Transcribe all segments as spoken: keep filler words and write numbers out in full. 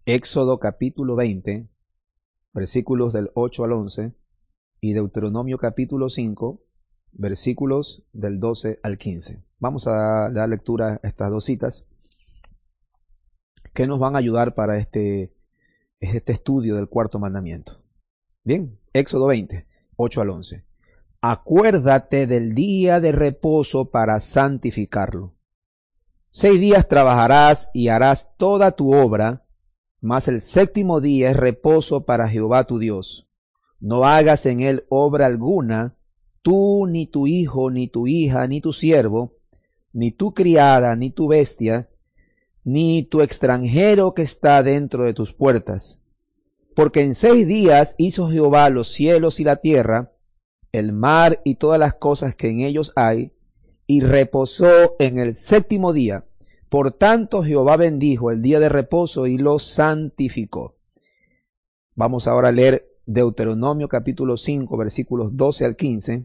Éxodo capítulo veinte, versículos del ocho al once, y Deuteronomio capítulo cinco, versículos del doce al quince. Vamos a dar lectura a estas dos citas que nos van a ayudar para este, este estudio del cuarto mandamiento. Bien, Éxodo veinte, ocho al once. Acuérdate del día de reposo para santificarlo. Seis días trabajarás y harás toda tu obra, mas el séptimo día es reposo para Jehová tu Dios. No hagas en él obra alguna, tú, ni tu hijo, ni tu hija, ni tu siervo, ni tu criada, ni tu bestia, ni tu extranjero que está dentro de tus puertas. Porque en seis días hizo Jehová los cielos y la tierra, el mar y todas las cosas que en ellos hay, y reposó en el séptimo día. Por tanto, Jehová bendijo el día de reposo y lo santificó. Vamos ahora a leer Deuteronomio capítulo cinco, versículos doce al quince.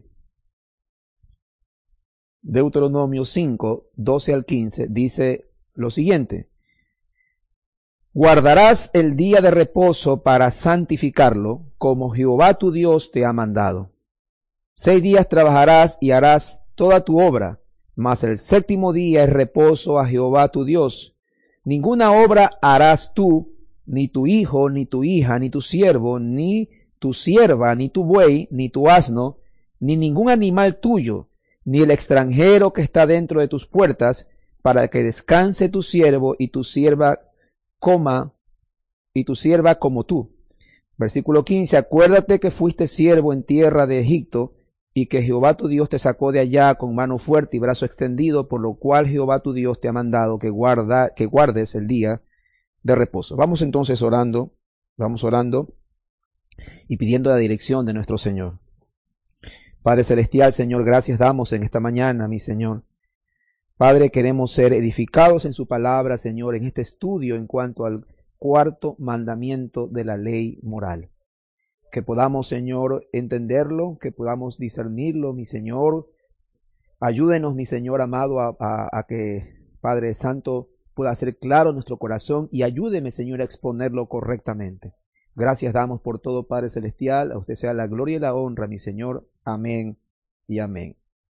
Deuteronomio cinco, doce al quince dice lo siguiente: Guardarás el día de reposo para santificarlo, como Jehová tu Dios te ha mandado. Seis días trabajarás y harás toda tu obra, mas el séptimo día es reposo a Jehová tu Dios. Ninguna obra harás tú, ni tu hijo, ni tu hija, ni tu siervo, ni tu sierva, ni tu buey, ni tu asno, ni ningún animal tuyo, ni el extranjero que está dentro de tus puertas, para que descanse tu siervo y tu sierva coma, y tu sierva como tú. Versículo quince. Acuérdate que fuiste siervo en tierra de Egipto, y que Jehová tu Dios te sacó de allá con mano fuerte y brazo extendido, por lo cual Jehová tu Dios te ha mandado que, guarda, que guardes el día de reposo. Vamos entonces orando, vamos orando y pidiendo la dirección de nuestro Señor. Padre Celestial, Señor, gracias damos en esta mañana, mi Señor. Padre, queremos ser edificados en su palabra, Señor, en este estudio en cuanto al cuarto mandamiento de la ley moral. Que podamos, Señor, entenderlo, que podamos discernirlo, mi Señor. Ayúdenos, mi Señor amado, a, a, a que, Padre Santo, pueda hacer claro nuestro corazón y ayúdeme, Señor, a exponerlo correctamente. Gracias damos por todo, Padre Celestial. A usted sea la gloria y la honra, mi Señor. Amén y amén.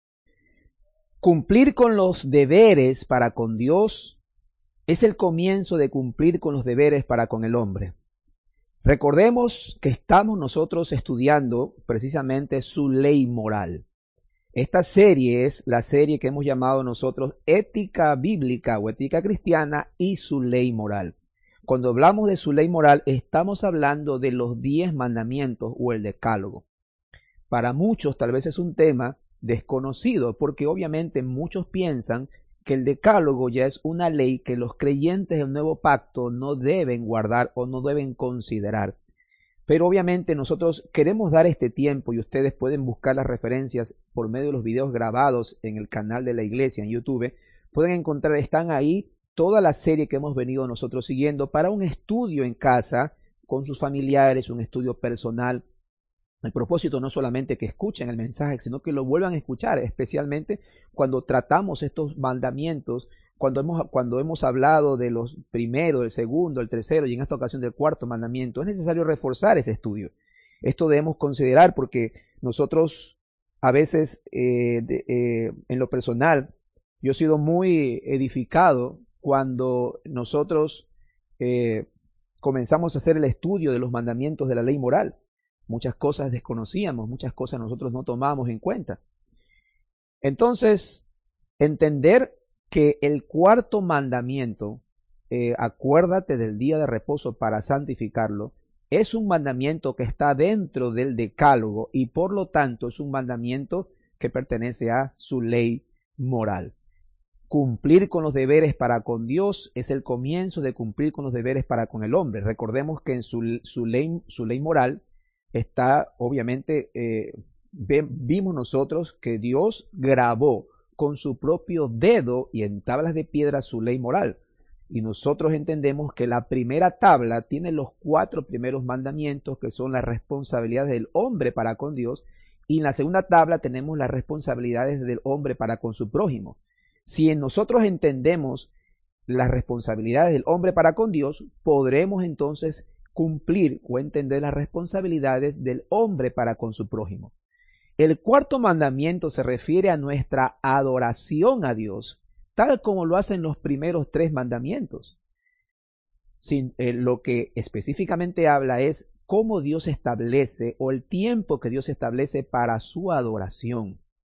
Cumplir con los deberes para con Dios es el comienzo de cumplir con los deberes para con el hombre. Recordemos que estamos nosotros estudiando precisamente su ley moral. Esta serie es la serie que hemos llamado nosotros Ética Bíblica o Ética Cristiana y su ley moral. Cuando hablamos de su ley moral, estamos hablando de los diez mandamientos o el decálogo. Para muchos tal vez es un tema desconocido, porque obviamente muchos piensan que el decálogo ya es una ley que los creyentes del nuevo pacto no deben guardar o no deben considerar. Pero obviamente nosotros queremos dar este tiempo y ustedes pueden buscar las referencias por medio de los videos grabados en el canal de la iglesia en YouTube. Pueden encontrar, están ahí toda la serie que hemos venido nosotros siguiendo para un estudio en casa con sus familiares, un estudio personal. El propósito no solamente que escuchen el mensaje, sino que lo vuelvan a escuchar, especialmente cuando tratamos estos mandamientos, cuando hemos, cuando hemos hablado de los primeros, del segundo, el tercero y en esta ocasión del cuarto mandamiento. Es necesario reforzar ese estudio. Esto debemos considerar porque nosotros a veces eh, de, eh, en lo personal, yo he sido muy edificado cuando nosotros eh, comenzamos a hacer el estudio de los mandamientos de la ley moral. Muchas cosas desconocíamos, muchas cosas nosotros no tomamos en cuenta. Entonces, entender que el cuarto mandamiento, eh, acuérdate del día de reposo para santificarlo, es un mandamiento que está dentro del decálogo y por lo tanto es un mandamiento que pertenece a su ley moral. Cumplir con los deberes para con Dios es el comienzo de cumplir con los deberes para con el hombre. Recordemos que en su, su, ley, su ley moral está, obviamente, eh, ve, vimos nosotros que Dios grabó con su propio dedo y en tablas de piedra su ley moral. Y nosotros entendemos que la primera tabla tiene los cuatro primeros mandamientos, que son las responsabilidades del hombre para con Dios, y en la segunda tabla tenemos las responsabilidades del hombre para con su prójimo. Si nosotros entendemos las responsabilidades del hombre para con Dios, podremos entonces cumplir o entender las responsabilidades del hombre para con su prójimo. El cuarto mandamiento se refiere a nuestra adoración a Dios, tal como lo hacen los primeros tres mandamientos. Sin, eh, lo que específicamente habla es cómo Dios establece o el tiempo que Dios establece para su adoración.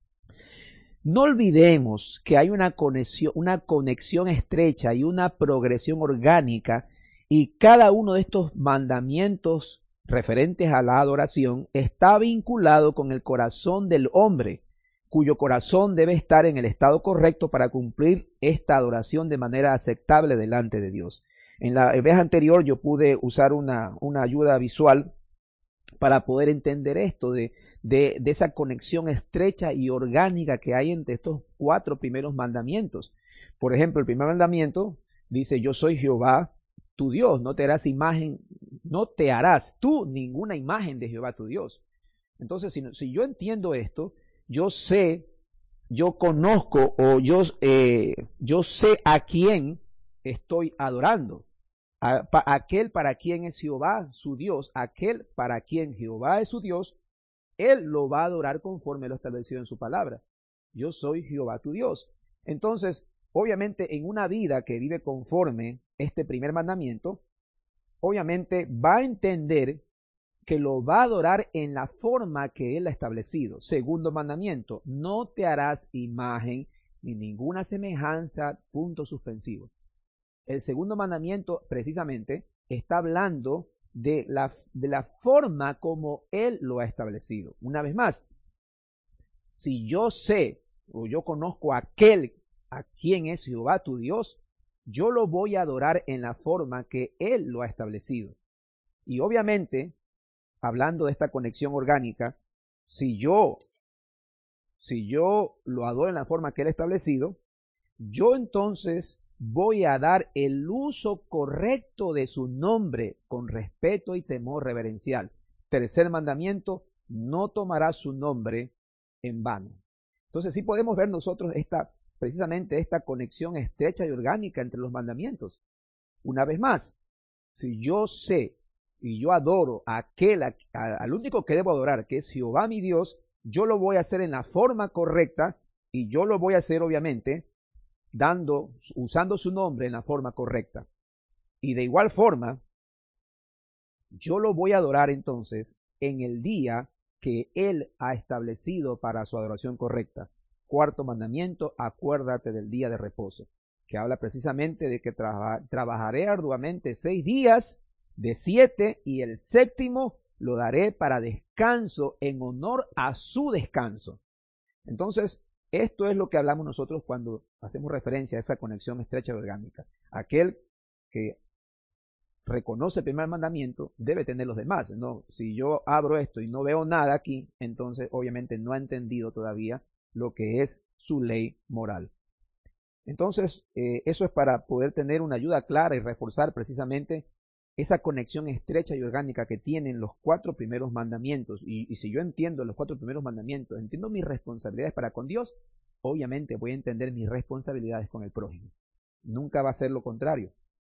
No olvidemos que hay una conexión, una conexión estrecha y una progresión orgánica, y cada uno de estos mandamientos referentes a la adoración está vinculado con el corazón del hombre, cuyo corazón debe estar en el estado correcto para cumplir esta adoración de manera aceptable delante de Dios. En la vez anterior yo pude usar una, una ayuda visual para poder entender esto de, de, de esa conexión estrecha y orgánica que hay entre estos cuatro primeros mandamientos. Por ejemplo, el primer mandamiento dice: yo soy Jehová tu Dios, no te harás imagen, no te harás tú ninguna imagen de Jehová tu Dios. Entonces, si, si yo entiendo esto, yo sé, yo conozco o yo, eh, yo sé a quién estoy adorando. A, a, aquel para quien es Jehová su Dios, aquel para quien Jehová es su Dios, él lo va a adorar conforme lo establecido en su palabra. Yo soy Jehová tu Dios. Entonces, obviamente, en una vida que vive conforme este primer mandamiento, obviamente va a entender que lo va a adorar en la forma que él ha establecido. Segundo mandamiento: no te harás imagen ni ninguna semejanza, punto suspensivo. El segundo mandamiento precisamente está hablando de la, de la forma como él lo ha establecido. Una vez más, si yo sé o yo conozco a aquel a quien es Jehová tu Dios, yo lo voy a adorar en la forma que él lo ha establecido. Y obviamente, hablando de esta conexión orgánica, si yo, si yo lo adoro en la forma que él ha establecido, yo entonces voy a dar el uso correcto de su nombre con respeto y temor reverencial. Tercer mandamiento: no tomarás su nombre en vano. Entonces sí podemos ver nosotros esta, precisamente esta conexión estrecha y orgánica entre los mandamientos. Una vez más, si yo sé y yo adoro a aquel, a, a, al único que debo adorar, que es Jehová mi Dios, yo lo voy a hacer en la forma correcta, y yo lo voy a hacer obviamente dando, usando su nombre en la forma correcta. Y de igual forma, yo lo voy a adorar entonces en el día que él ha establecido para su adoración correcta. Cuarto mandamiento: acuérdate del día de reposo, que habla precisamente de que traba, trabajaré arduamente seis días de siete, y el séptimo lo daré para descanso, en honor a su descanso. Entonces, esto es lo que hablamos nosotros cuando hacemos referencia a esa conexión estrecha y orgánica. Aquel que reconoce el primer mandamiento debe tener los demás. No, si yo abro esto y no veo nada aquí, entonces obviamente no ha entendido todavía lo que es su ley moral. Entonces, eh, eso es para poder tener una ayuda clara y reforzar precisamente esa conexión estrecha y orgánica que tienen los cuatro primeros mandamientos. Y, y si yo entiendo los cuatro primeros mandamientos, entiendo mis responsabilidades para con Dios, obviamente voy a entender mis responsabilidades con el prójimo. Nunca va a ser lo contrario.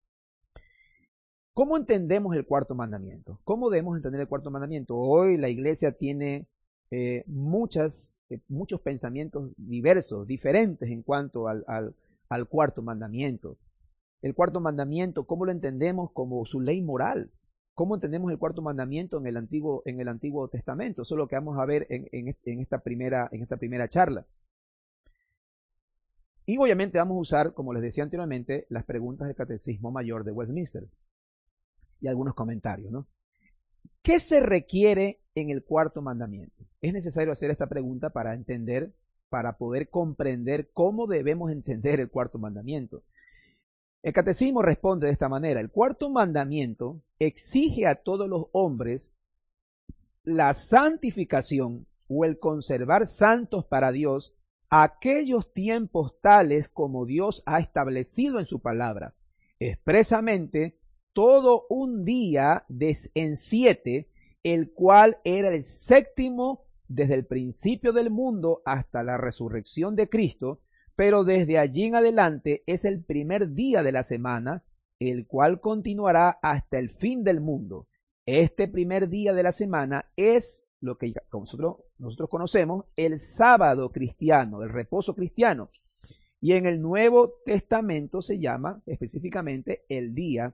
¿Cómo entendemos el cuarto mandamiento? ¿Cómo debemos entender el cuarto mandamiento? Hoy la iglesia tiene eh, muchas, eh, muchos pensamientos diversos, diferentes en cuanto al, al, al cuarto mandamiento. El cuarto mandamiento, ¿cómo lo entendemos? Como su ley moral. ¿Cómo entendemos el cuarto mandamiento en el Antiguo, en el Antiguo Testamento? Eso es lo que vamos a ver en, en, en, esta primera, en esta primera charla. Y obviamente vamos a usar, como les decía anteriormente, las preguntas del Catecismo Mayor de Westminster y algunos comentarios, ¿no? ¿Qué se requiere en el cuarto mandamiento? Es necesario hacer esta pregunta para entender, para poder comprender cómo debemos entender el cuarto mandamiento. El Catecismo responde de esta manera: el cuarto mandamiento exige a todos los hombres la santificación o el conservar santos para Dios aquellos tiempos tales como Dios ha establecido en su palabra, expresamente todo un día de, en siete, el cual era el séptimo desde el principio del mundo hasta la resurrección de Cristo, pero desde allí en adelante es el primer día de la semana, el cual continuará hasta el fin del mundo. Este primer día de la semana es lo que nosotros, nosotros conocemos el sábado cristiano, el reposo cristiano. Y en el Nuevo Testamento se llama específicamente el día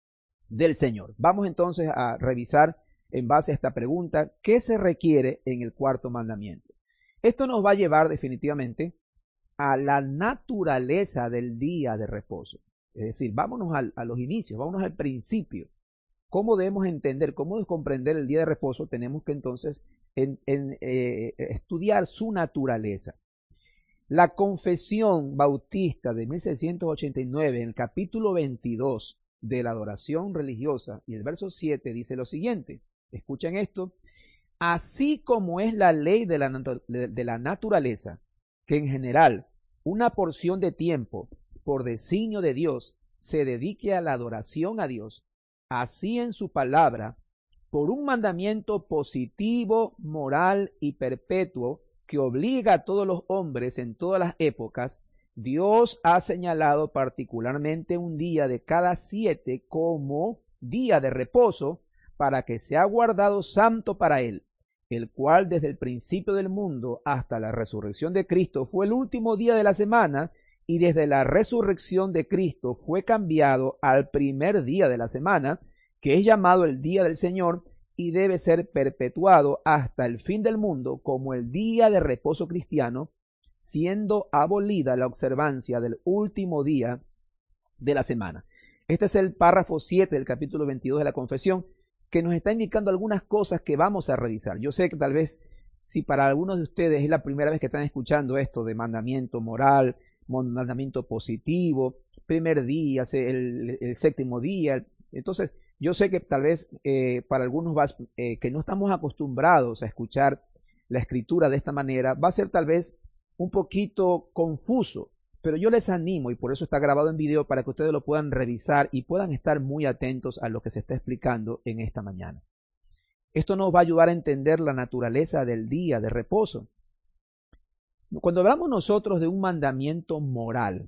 del Señor. Vamos entonces a revisar en base a esta pregunta, ¿qué se requiere en el cuarto mandamiento? Esto nos va a llevar definitivamente a la naturaleza del día de reposo. Es decir, vámonos al, a los inicios, vámonos al principio. ¿Cómo debemos entender, cómo debemos comprender el día de reposo? Tenemos que entonces en, en, eh, estudiar su naturaleza. La Confesión Bautista de mil seiscientos ochenta y nueve, en el capítulo veintidós de la adoración religiosa, y el verso siete dice lo siguiente, escuchen esto: así como es la ley de la, de la naturaleza, que en general una porción de tiempo, por designio de Dios, se dedique a la adoración a Dios, así en su palabra, por un mandamiento positivo, moral y perpetuo que obliga a todos los hombres en todas las épocas, Dios ha señalado particularmente un día de cada siete como día de reposo para que sea guardado santo para él, el cual desde el principio del mundo hasta la resurrección de Cristo fue el último día de la semana, y desde la resurrección de Cristo fue cambiado al primer día de la semana, que es llamado el día del Señor, y debe ser perpetuado hasta el fin del mundo como el día de reposo cristiano, siendo abolida la observancia del último día de la semana. Este es el párrafo siete del capítulo veintidós de la Confesión, que nos está indicando algunas cosas que vamos a revisar. Yo sé que tal vez, si para algunos de ustedes es la primera vez que están escuchando esto de mandamiento moral, mandamiento positivo, primer día, el, el séptimo día, entonces yo sé que tal vez eh, para algunos va, eh, que no estamos acostumbrados a escuchar la escritura de esta manera, va a ser tal vez un poquito confuso, pero yo les animo, y por eso está grabado en video, para que ustedes lo puedan revisar y puedan estar muy atentos a lo que se está explicando en esta mañana. Esto nos va a ayudar a entender la naturaleza del día de reposo. Cuando hablamos nosotros de un mandamiento moral,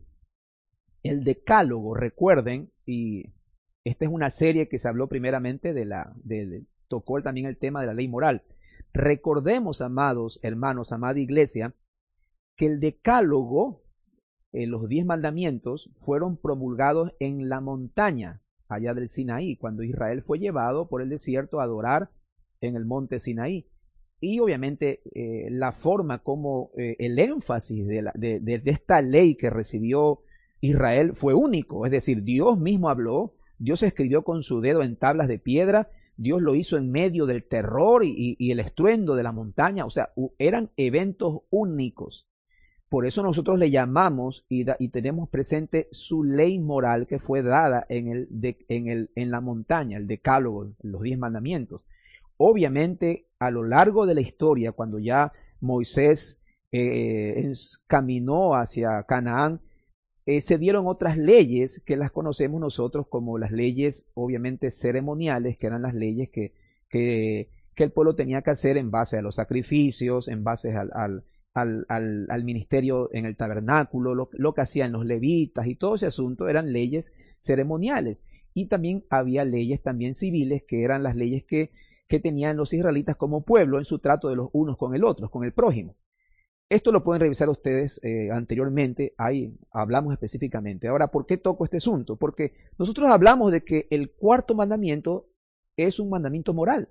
el decálogo, recuerden, y esta es una serie que se habló primeramente de la, de, de, tocó también el tema de la ley moral. Recordemos, amados hermanos, amada iglesia, que el decálogo, eh, los diez mandamientos, fueron promulgados en la montaña, allá del Sinaí, cuando Israel fue llevado por el desierto a adorar en el monte Sinaí. Y obviamente eh, la forma como eh, el énfasis de, la, de, de, de esta ley que recibió Israel fue único. Es decir, Dios mismo habló, Dios escribió con su dedo en tablas de piedra, Dios lo hizo en medio del terror y, y, y el estruendo de la montaña. O sea, eran eventos únicos. Por eso nosotros le llamamos y, da, y tenemos presente su ley moral que fue dada en, el de, en, el, en la montaña, el decálogo, los diez mandamientos. Obviamente, a lo largo de la historia, cuando ya Moisés eh, caminó hacia Canaán, eh, se dieron otras leyes que las conocemos nosotros como las leyes, obviamente, ceremoniales, que eran las leyes que, que, que el pueblo tenía que hacer en base a los sacrificios, en base al, al, al, al, al ministerio en el tabernáculo, lo, lo que hacían los levitas y todo ese asunto eran leyes ceremoniales. Y también había leyes también civiles, que eran las leyes que que tenían los israelitas como pueblo en su trato de los unos con el otro, con el prójimo. Esto lo pueden revisar ustedes eh, anteriormente, ahí hablamos específicamente. Ahora, ¿por qué toco este asunto? Porque nosotros hablamos de que el cuarto mandamiento es un mandamiento moral.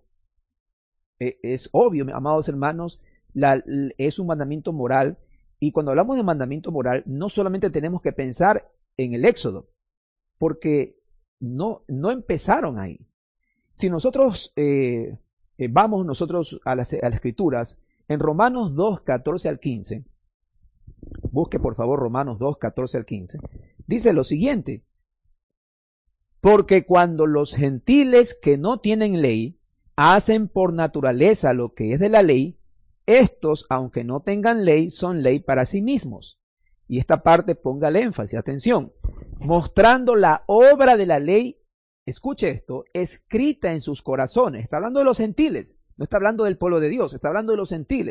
Eh, es obvio, amados hermanos, la, es un mandamiento moral, y cuando hablamos de mandamiento moral, no solamente tenemos que pensar en el Éxodo, porque no, no empezaron ahí. Si nosotros eh, eh, vamos nosotros a las, a las escrituras, en Romanos dos, catorce al quince, busque por favor Romanos dos, catorce al quince, dice lo siguiente: porque cuando los gentiles que no tienen ley hacen por naturaleza lo que es de la ley, estos, aunque no tengan ley, son ley para sí mismos. Y esta parte ponga el énfasis, atención, mostrando la obra de la ley. Escuche esto, escrita en sus corazones. Está hablando de los gentiles, no está hablando del pueblo de Dios, está hablando de los gentiles,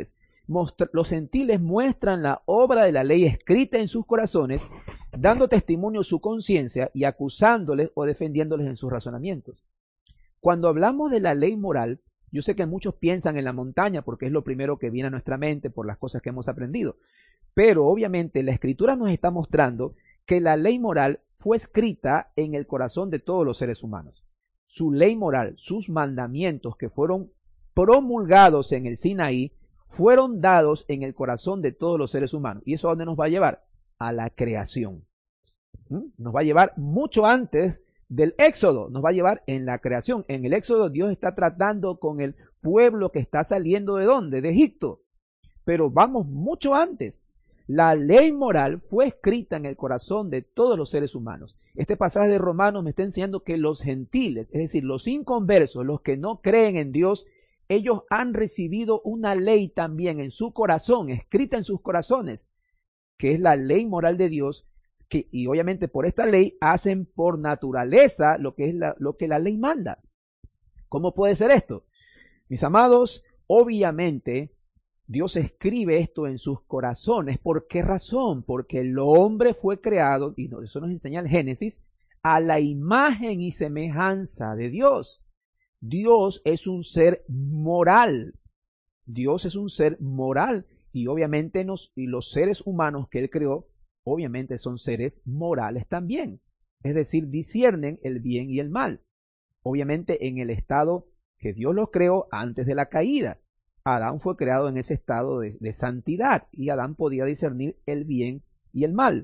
los gentiles muestran la obra de la ley escrita en sus corazones, dando testimonio su conciencia y acusándoles o defendiéndoles en sus razonamientos. Cuando hablamos de la ley moral, yo sé que muchos piensan en la montaña porque es lo primero que viene a nuestra mente por las cosas que hemos aprendido. Pero obviamente la Escritura nos está mostrando que la ley moral fue escrita en el corazón de todos los seres humanos. Su ley moral, sus mandamientos que fueron promulgados en el Sinaí, fueron dados en el corazón de todos los seres humanos. ¿Y eso a dónde nos va a llevar? A la creación. ¿Mm? Nos va a llevar mucho antes del Éxodo, nos va a llevar en la creación. En el Éxodo Dios está tratando con el pueblo que está saliendo ¿de dónde? De Egipto. Pero vamos mucho antes. La ley moral fue escrita en el corazón de todos los seres humanos. Este pasaje de Romanos me está enseñando que los gentiles, es decir, los inconversos, los que no creen en Dios, ellos han recibido una ley también en su corazón, escrita en sus corazones, que es la ley moral de Dios, que, y obviamente por esta ley hacen por naturaleza lo que es la, lo que la ley manda. ¿Cómo puede ser esto? Mis amados, obviamente Dios escribe esto en sus corazones. ¿Por qué razón? Porque el hombre fue creado, y eso nos enseña el Génesis, a la imagen y semejanza de Dios. Dios es un ser moral. Dios es un ser moral. Y obviamente nos, y los seres humanos que Él creó, obviamente son seres morales también. Es decir, disciernen el bien y el mal. Obviamente en el estado que Dios los creó antes de la caída. Adán fue creado en ese estado de, de santidad y Adán podía discernir el bien y el mal.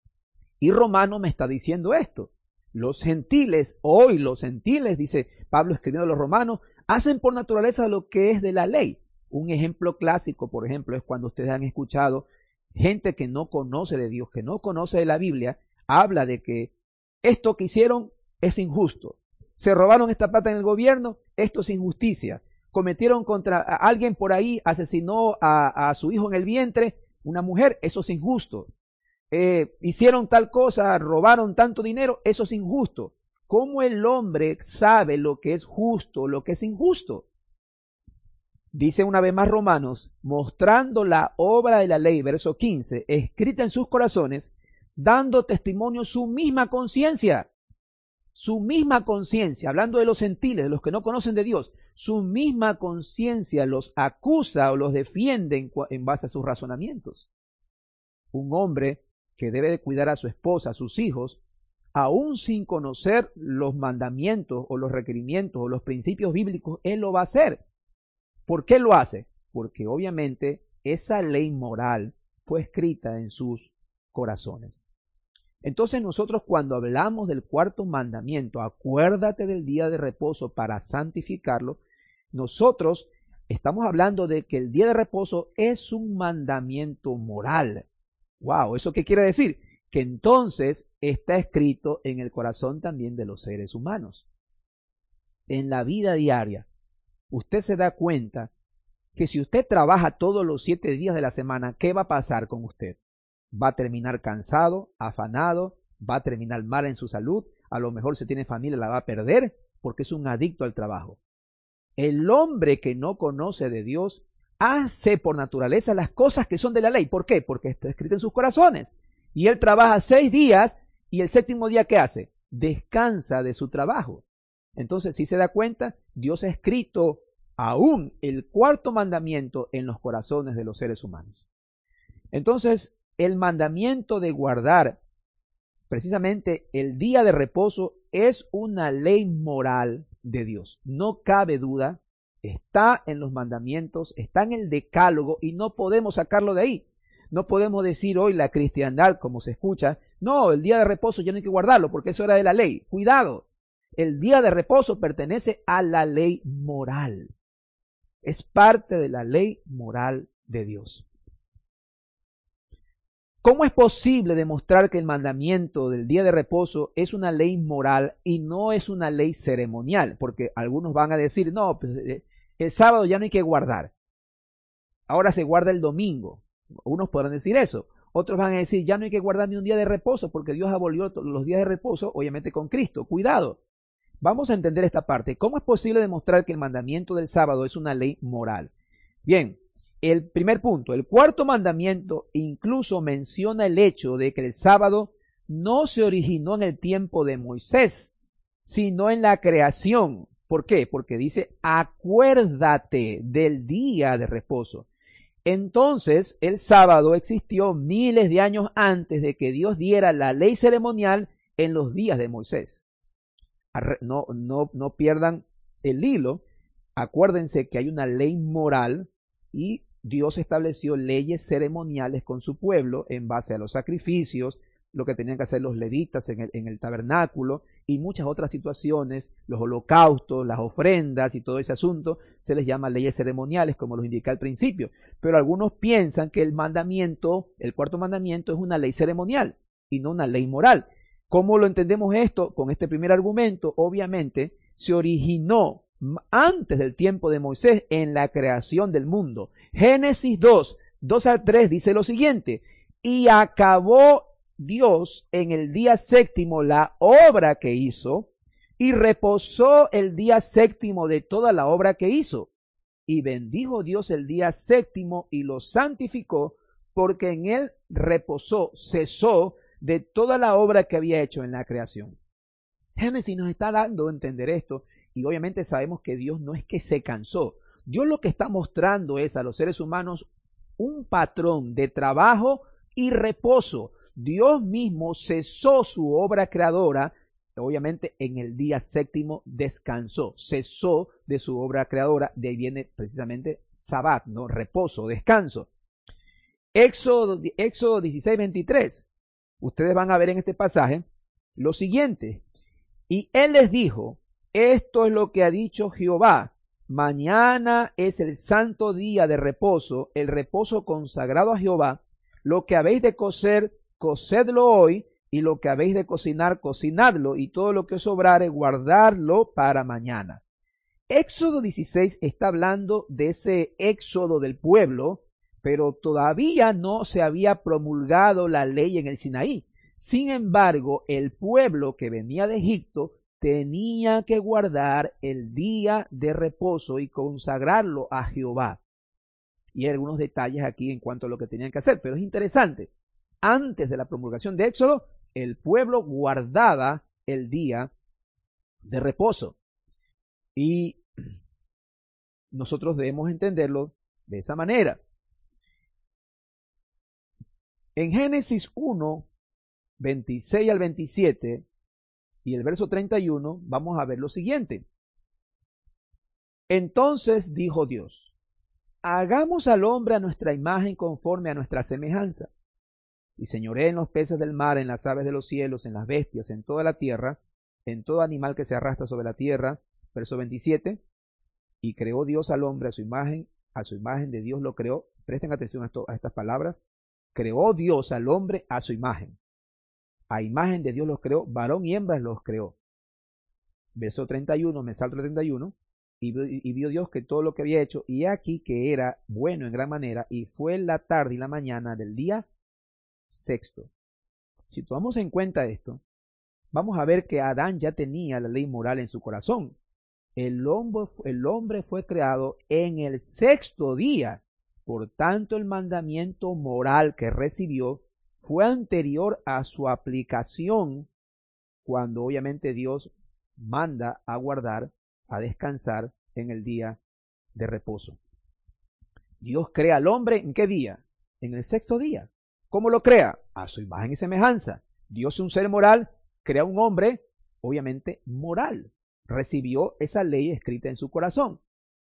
Y Romano me está diciendo esto. Los gentiles, hoy los gentiles, dice Pablo escribiendo a los romanos, hacen por naturaleza lo que es de la ley. Un ejemplo clásico, por ejemplo, es cuando ustedes han escuchado gente que no conoce de Dios, que no conoce de la Biblia, habla de que esto que hicieron es injusto. Se robaron esta plata en el gobierno, esto es injusticia. Cometieron contra alguien por ahí, asesinó a, a su hijo en el vientre, una mujer, eso es injusto. Eh, hicieron tal cosa, robaron tanto dinero, eso es injusto. ¿Cómo el hombre sabe lo que es justo, lo que es injusto? Dice una vez más Romanos, mostrando la obra de la ley, verso quince, escrita en sus corazones, dando testimonio su misma conciencia. Su misma conciencia, hablando de los gentiles, de los que no conocen de Dios, su misma conciencia los acusa o los defiende en, en base a sus razonamientos. Un hombre que debe de cuidar a su esposa, a sus hijos, aún sin conocer los mandamientos o los requerimientos o los principios bíblicos, él lo va a hacer. ¿Por qué lo hace? Porque obviamente esa ley moral fue escrita en sus corazones. Entonces nosotros cuando hablamos del cuarto mandamiento, acuérdate del día de reposo para santificarlo, nosotros estamos hablando de que el día de reposo es un mandamiento moral. Wow, ¿eso qué quiere decir? Que entonces está escrito en el corazón también de los seres humanos. En la vida diaria, usted se da cuenta que si usted trabaja todos los siete días de la semana, ¿qué va a pasar con usted? Va a terminar cansado, afanado, va a terminar mal en su salud, a lo mejor si tiene familia la va a perder porque es un adicto al trabajo. El hombre que no conoce de Dios hace por naturaleza las cosas que son de la ley. ¿Por qué? Porque está escrito en sus corazones. Y él trabaja seis días y el séptimo día ¿qué hace? Descansa de su trabajo. Entonces, si se da cuenta, Dios ha escrito aún el cuarto mandamiento en los corazones de los seres humanos. Entonces, el mandamiento de guardar precisamente el día de reposo es una ley moral de Dios. No cabe duda, está en los mandamientos, está en el decálogo y no podemos sacarlo de ahí. No podemos decir hoy la cristiandad, como se escucha, no, el día de reposo ya no hay que guardarlo porque eso era de la ley. Cuidado, el día de reposo pertenece a la ley moral. Es parte de la ley moral de Dios. ¿Cómo es posible demostrar que el mandamiento del día de reposo es una ley moral y no es una ley ceremonial? Porque algunos van a decir, no, pues, el sábado ya no hay que guardar. Ahora se guarda el domingo. Unos podrán decir eso. Otros van a decir, ya no hay que guardar ni un día de reposo porque Dios abolió los días de reposo, obviamente con Cristo. Cuidado. Vamos a entender esta parte. ¿Cómo es posible demostrar que el mandamiento del sábado es una ley moral? Bien, El primer punto, el cuarto mandamiento incluso menciona el hecho de que el sábado no se originó en el tiempo de Moisés, sino en la creación. ¿Por qué? Porque dice, acuérdate del día de reposo. Entonces, el sábado existió miles de años antes de que Dios diera la ley ceremonial en los días de Moisés. No, no, no pierdan el hilo. Acuérdense que hay una ley moral y Dios estableció leyes ceremoniales con su pueblo en base a los sacrificios, lo que tenían que hacer los levitas en el, en el tabernáculo y muchas otras situaciones, los holocaustos, las ofrendas y todo ese asunto, se les llama leyes ceremoniales, como los indiqué al principio. Pero algunos piensan que el mandamiento, el cuarto mandamiento, es una ley ceremonial y no una ley moral. ¿Cómo lo entendemos esto? Con este primer argumento, obviamente, se originó antes del tiempo de Moisés en la creación del mundo. Génesis dos, dos al tres dice lo siguiente: y acabó Dios en el día séptimo la obra que hizo, y reposó el día séptimo de toda la obra que hizo. Y bendijo Dios el día séptimo y lo santificó, porque en él reposó, cesó de toda la obra que había hecho en la creación. Génesis nos está dando a entender esto, y obviamente sabemos que Dios no es que se cansó. Dios lo que está mostrando es a los seres humanos un patrón de trabajo y reposo. Dios mismo cesó su obra creadora, obviamente en el día séptimo descansó, cesó de su obra creadora, de ahí viene precisamente Sabbat, ¿no? Reposo, descanso. Éxodo, Éxodo dieciséis, veintitrés. Ustedes van a ver en este pasaje lo siguiente: y él les dijo, esto es lo que ha dicho Jehová, mañana es el santo día de reposo, el reposo consagrado a Jehová, lo que habéis de cocer, cocedlo hoy, y lo que habéis de cocinar, cocinadlo, y todo lo que os sobrare, guardadlo para mañana. Éxodo dieciséis está hablando de ese éxodo del pueblo, pero todavía no se había promulgado la ley en el Sinaí. Sin embargo, el pueblo que venía de Egipto tenía que guardar el día de reposo y consagrarlo a Jehová. Y hay algunos detalles aquí en cuanto a lo que tenían que hacer, pero es interesante. Antes de la promulgación de Éxodo, el pueblo guardaba el día de reposo. Y nosotros debemos entenderlo de esa manera. En Génesis uno, veintiséis al veintisiete y el verso treinta y uno, vamos a ver lo siguiente. Entonces dijo Dios, hagamos al hombre a nuestra imagen conforme a nuestra semejanza, y señoree en los peces del mar, en las aves de los cielos, en las bestias, en toda la tierra, en todo animal que se arrastra sobre la tierra. Verso veintisiete, y creó Dios al hombre a su imagen, a su imagen de Dios lo creó. Presten atención a, esto, a estas palabras. Creó Dios al hombre a su imagen. A imagen de Dios los creó, varón y hembra los creó. Verso treinta y uno, me salto el treinta y uno, y vio, y vio Dios que todo lo que había hecho, y aquí que era bueno en gran manera, y fue la tarde y la mañana del día sexto. Si tomamos en cuenta esto, vamos a ver que Adán ya tenía la ley moral en su corazón. El hombre, el hombre fue creado en el sexto día, por tanto el mandamiento moral que recibió fue anterior a su aplicación, cuando obviamente Dios manda a guardar, a descansar en el día de reposo. Dios crea al hombre ¿en qué día? En el sexto día. ¿Cómo lo crea? A su imagen y semejanza. Dios es un ser moral, crea un hombre, obviamente moral. Recibió esa ley escrita en su corazón.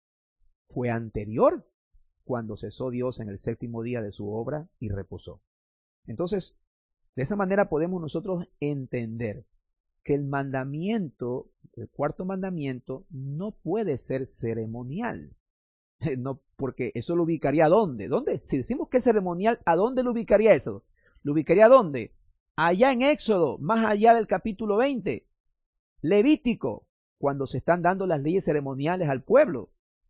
Fue anterior cuando cesó Dios en el séptimo día de su obra y reposó. Entonces, de esa manera podemos nosotros entender que el mandamiento, el cuarto mandamiento, no puede ser ceremonial. No, porque eso lo ubicaría ¿a dónde? ¿Dónde? Si decimos que es ceremonial, ¿a dónde lo ubicaría eso? ¿Lo ubicaría a dónde? Allá en Éxodo, más allá del capítulo veinte. Levítico, cuando se están dando las leyes ceremoniales al pueblo.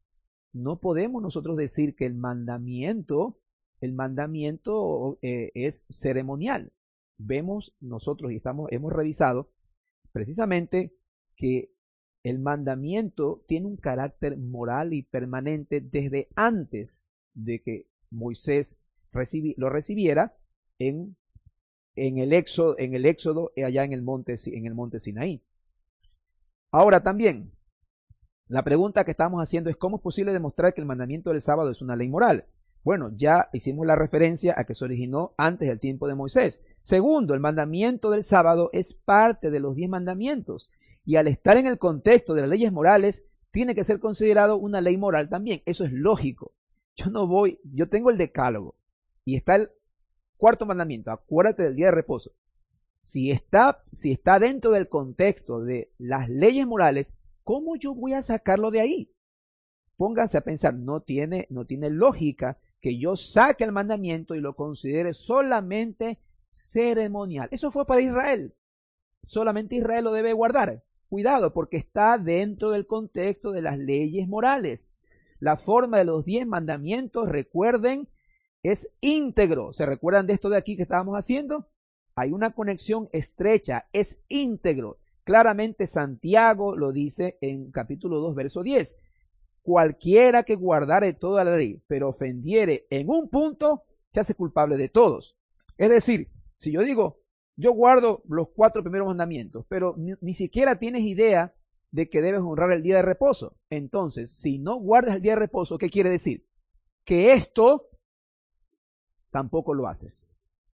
No podemos nosotros decir que el mandamiento, el mandamiento eh, es ceremonial. Vemos nosotros y estamos, hemos revisado precisamente que el mandamiento tiene un carácter moral y permanente desde antes de que Moisés recibi, lo recibiera en, en, el éxodo, en el éxodo allá en el monte, en el monte Sinaí. Ahora también, la pregunta que estamos haciendo es ¿cómo es posible demostrar que el mandamiento del sábado es una ley moral? Bueno, ya hicimos la referencia a que se originó antes del tiempo de Moisés. Segundo, el mandamiento del sábado es parte de los diez mandamientos y al estar en el contexto de las leyes morales, tiene que ser considerado una ley moral también. Eso es lógico. Yo no voy, yo tengo el decálogo y está el cuarto mandamiento, acuérdate del día de reposo. Si está, si está dentro del contexto de las leyes morales, ¿cómo yo voy a sacarlo de ahí? Pónganse a pensar, no tiene, no tiene lógica que yo saque el mandamiento y lo considere solamente ceremonial. Eso fue para Israel. Solamente Israel lo debe guardar. Cuidado, porque está dentro del contexto de las leyes morales. La forma de los diez mandamientos, recuerden, es íntegro. ¿Se recuerdan de esto de aquí que estábamos haciendo? Hay una conexión estrecha, es íntegro. Claramente Santiago lo dice en capítulo dos, verso diez. Cualquiera que guardare toda la ley, pero ofendiere en un punto, se hace culpable de todos. Es decir, si yo digo, yo guardo los cuatro primeros mandamientos, pero ni, ni siquiera tienes idea de que debes honrar el día de reposo. Entonces, si no guardas el día de reposo, ¿qué quiere decir? Que esto tampoco lo haces.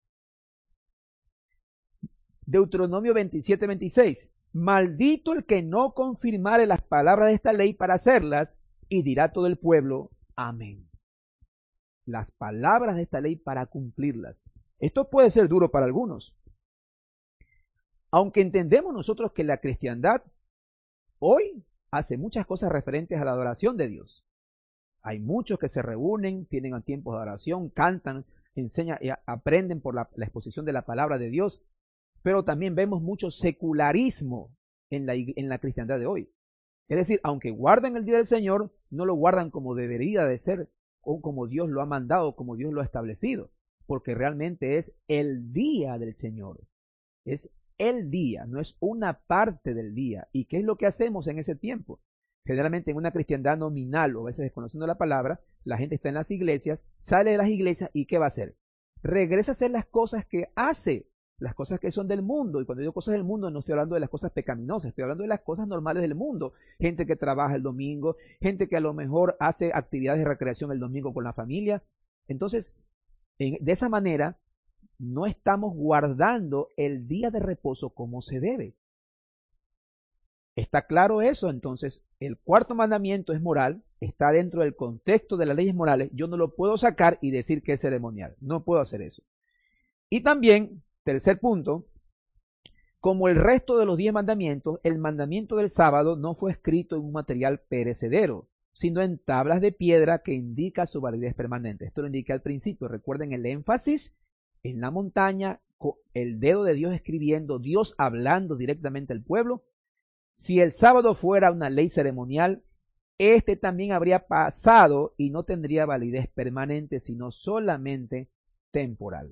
Deuteronomio veintisiete, veintiséis. Maldito el que no confirmare las palabras de esta ley para hacerlas, y dirá todo el pueblo, amén. Las palabras de esta ley para cumplirlas. Esto puede ser duro para algunos. Aunque entendemos nosotros que la cristiandad hoy hace muchas cosas referentes a la adoración de Dios. Hay muchos que se reúnen, tienen tiempos de adoración, cantan, enseñan y aprenden por la, la exposición de la palabra de Dios. Pero también vemos mucho secularismo en la, en la cristiandad de hoy. Es decir, aunque guardan el día del Señor, no lo guardan como debería de ser o como Dios lo ha mandado, como Dios lo ha establecido, porque realmente es el día del Señor. Es el día, no es una parte del día. ¿Y qué es lo que hacemos en ese tiempo? Generalmente en una cristiandad nominal o a veces desconociendo la palabra, la gente está en las iglesias, sale de las iglesias y ¿qué va a hacer? Regresa a hacer las cosas que hace. Las cosas que son del mundo, y cuando digo cosas del mundo no estoy hablando de las cosas pecaminosas, estoy hablando de las cosas normales del mundo. Gente que trabaja el domingo, gente que a lo mejor hace actividades de recreación el domingo con la familia. Entonces, en, de esa manera, no estamos guardando el día de reposo como se debe. ¿Está claro eso? Entonces, el cuarto mandamiento es moral, está dentro del contexto de las leyes morales, yo no lo puedo sacar y decir que es ceremonial, no puedo hacer eso. Y también, tercer punto, como el resto de los diez mandamientos, el mandamiento del sábado no fue escrito en un material perecedero, sino en tablas de piedra que indica su validez permanente. Esto lo indiqué al principio. Recuerden el énfasis en la montaña, el dedo de Dios escribiendo, Dios hablando directamente al pueblo. Si el sábado fuera una ley ceremonial, este también habría pasado y no tendría validez permanente, sino solamente temporal.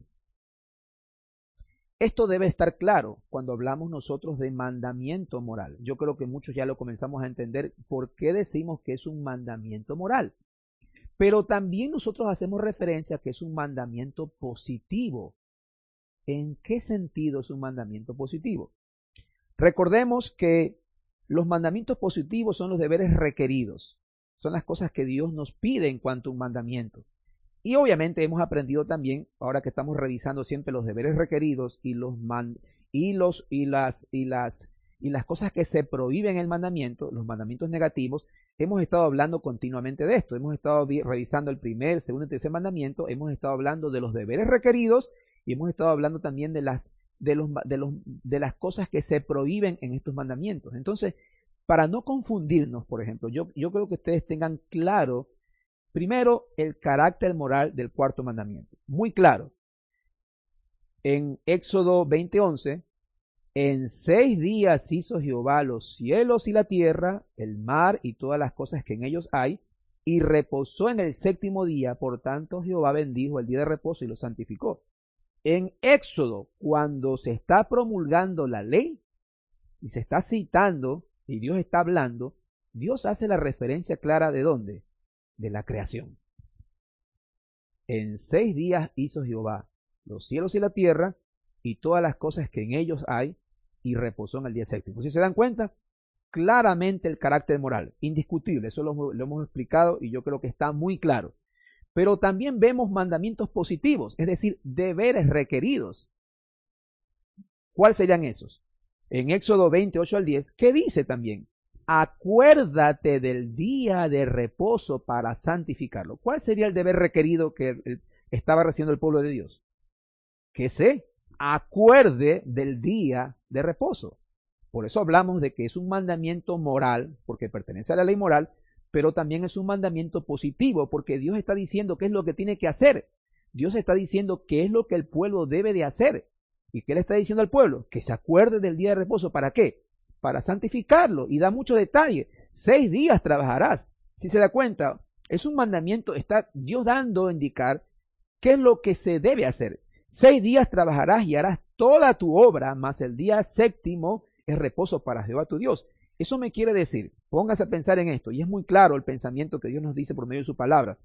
Esto debe estar claro cuando hablamos nosotros de mandamiento moral. Yo creo que muchos ya lo comenzamos a entender por qué decimos que es un mandamiento moral. Pero también nosotros hacemos referencia a que es un mandamiento positivo. ¿En qué sentido es un mandamiento positivo? Recordemos que los mandamientos positivos son los deberes requeridos. Son las cosas que Dios nos pide en cuanto a un mandamiento. Y obviamente hemos aprendido también, ahora que estamos revisando siempre los deberes requeridos y los man, y los y las y las y las cosas que se prohíben en el mandamiento, los mandamientos negativos, hemos estado hablando continuamente de esto. Hemos estado revisando el primer, segundo y tercer mandamiento, hemos estado hablando de los deberes requeridos y hemos estado hablando también de las de los de los de las cosas que se prohíben en estos mandamientos. Entonces, para no confundirnos, por ejemplo, yo yo creo que ustedes tengan claro primero, el carácter moral del cuarto mandamiento. Muy claro. En Éxodo veinte, once, en seis días hizo Jehová los cielos y la tierra, el mar y todas las cosas que en ellos hay, y reposó en el séptimo día, por tanto Jehová bendijo el día de reposo y lo santificó. En Éxodo, cuando se está promulgando la ley, y se está citando, y Dios está hablando, Dios hace la referencia clara de dónde, de la creación. En seis días hizo Jehová los cielos y la tierra y todas las cosas que en ellos hay, y reposó en el día séptimo. Si se dan cuenta, claramente el carácter moral, indiscutible, eso lo, lo hemos explicado y yo creo que está muy claro. Pero también vemos mandamientos positivos, es decir, deberes requeridos. ¿Cuáles serían esos? En Éxodo veintiocho al diez, ¿qué dice también? Acuérdate del día de reposo para santificarlo. ¿Cuál sería el deber requerido que estaba recibiendo el pueblo de Dios? Que se acuerde del día de reposo. Por eso hablamos de que es un mandamiento moral, porque pertenece a la ley moral, pero también es un mandamiento positivo, porque Dios está diciendo qué es lo que tiene que hacer. Dios está diciendo qué es lo que el pueblo debe de hacer. ¿Y qué le está diciendo al pueblo? Que se acuerde del día de reposo. ¿Para qué? Para santificarlo. Y da mucho detalle. Seis días trabajarás. Si se da cuenta, es un mandamiento, está Dios dando a indicar qué es lo que se debe hacer. Seis días trabajarás y harás toda tu obra, mas el día séptimo es reposo para Jehová tu Dios. Eso me quiere decir, póngase a pensar en esto, y es muy claro el pensamiento que Dios nos dice por medio de su palabra.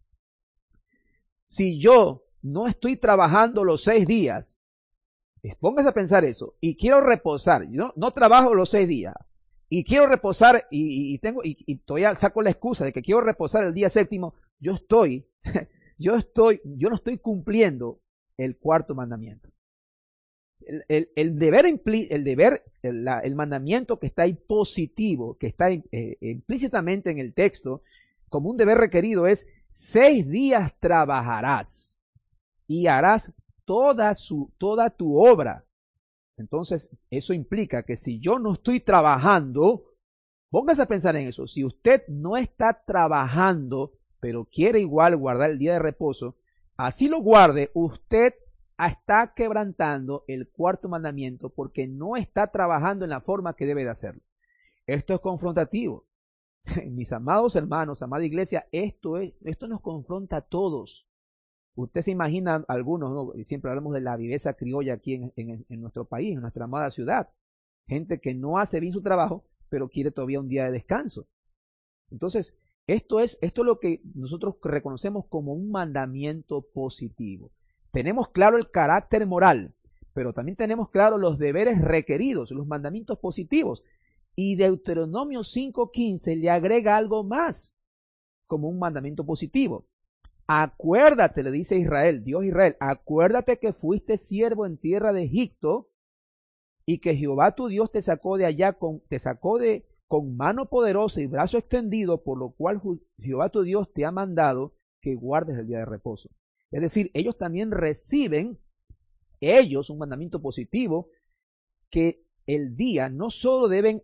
Si yo no estoy trabajando los seis días, póngase a pensar eso, y quiero reposar, yo no trabajo los seis días, y quiero reposar, y, y tengo, y, y todavía saco la excusa de que quiero reposar el día séptimo, yo estoy, yo estoy, yo no estoy cumpliendo el cuarto mandamiento. El, el, el deber, el, deber el, la, el mandamiento que está ahí positivo, que está eh, implícitamente en el texto, como un deber requerido es, seis días trabajarás y harás toda, su, toda tu obra. Entonces, eso implica que si yo no estoy trabajando, póngase a pensar en eso, si usted no está trabajando, pero quiere igual guardar el día de reposo, así lo guarde, usted está quebrantando el cuarto mandamiento porque no está trabajando en la forma que debe de hacerlo. Esto es confrontativo. Mis amados hermanos, amada iglesia, esto, es, esto nos confronta a todos. Usted se imagina, algunos, ¿no? Siempre hablamos de la viveza criolla aquí en, en, en nuestro país, en nuestra amada ciudad. Gente que no hace bien su trabajo, pero quiere todavía un día de descanso. Entonces, esto es, esto es lo que nosotros reconocemos como un mandamiento positivo. Tenemos claro el carácter moral, pero también tenemos claro los deberes requeridos, los mandamientos positivos. Y Deuteronomio cinco quince le agrega algo más como un mandamiento positivo. Acuérdate, le dice Israel, Dios Israel, acuérdate que fuiste siervo en tierra de Egipto y que Jehová tu Dios te sacó de allá, con, te sacó de con mano poderosa y brazo extendido, por lo cual Jehová tu Dios te ha mandado que guardes el día de reposo. Es decir, ellos también reciben, ellos, un mandamiento positivo, que el día no solo deben,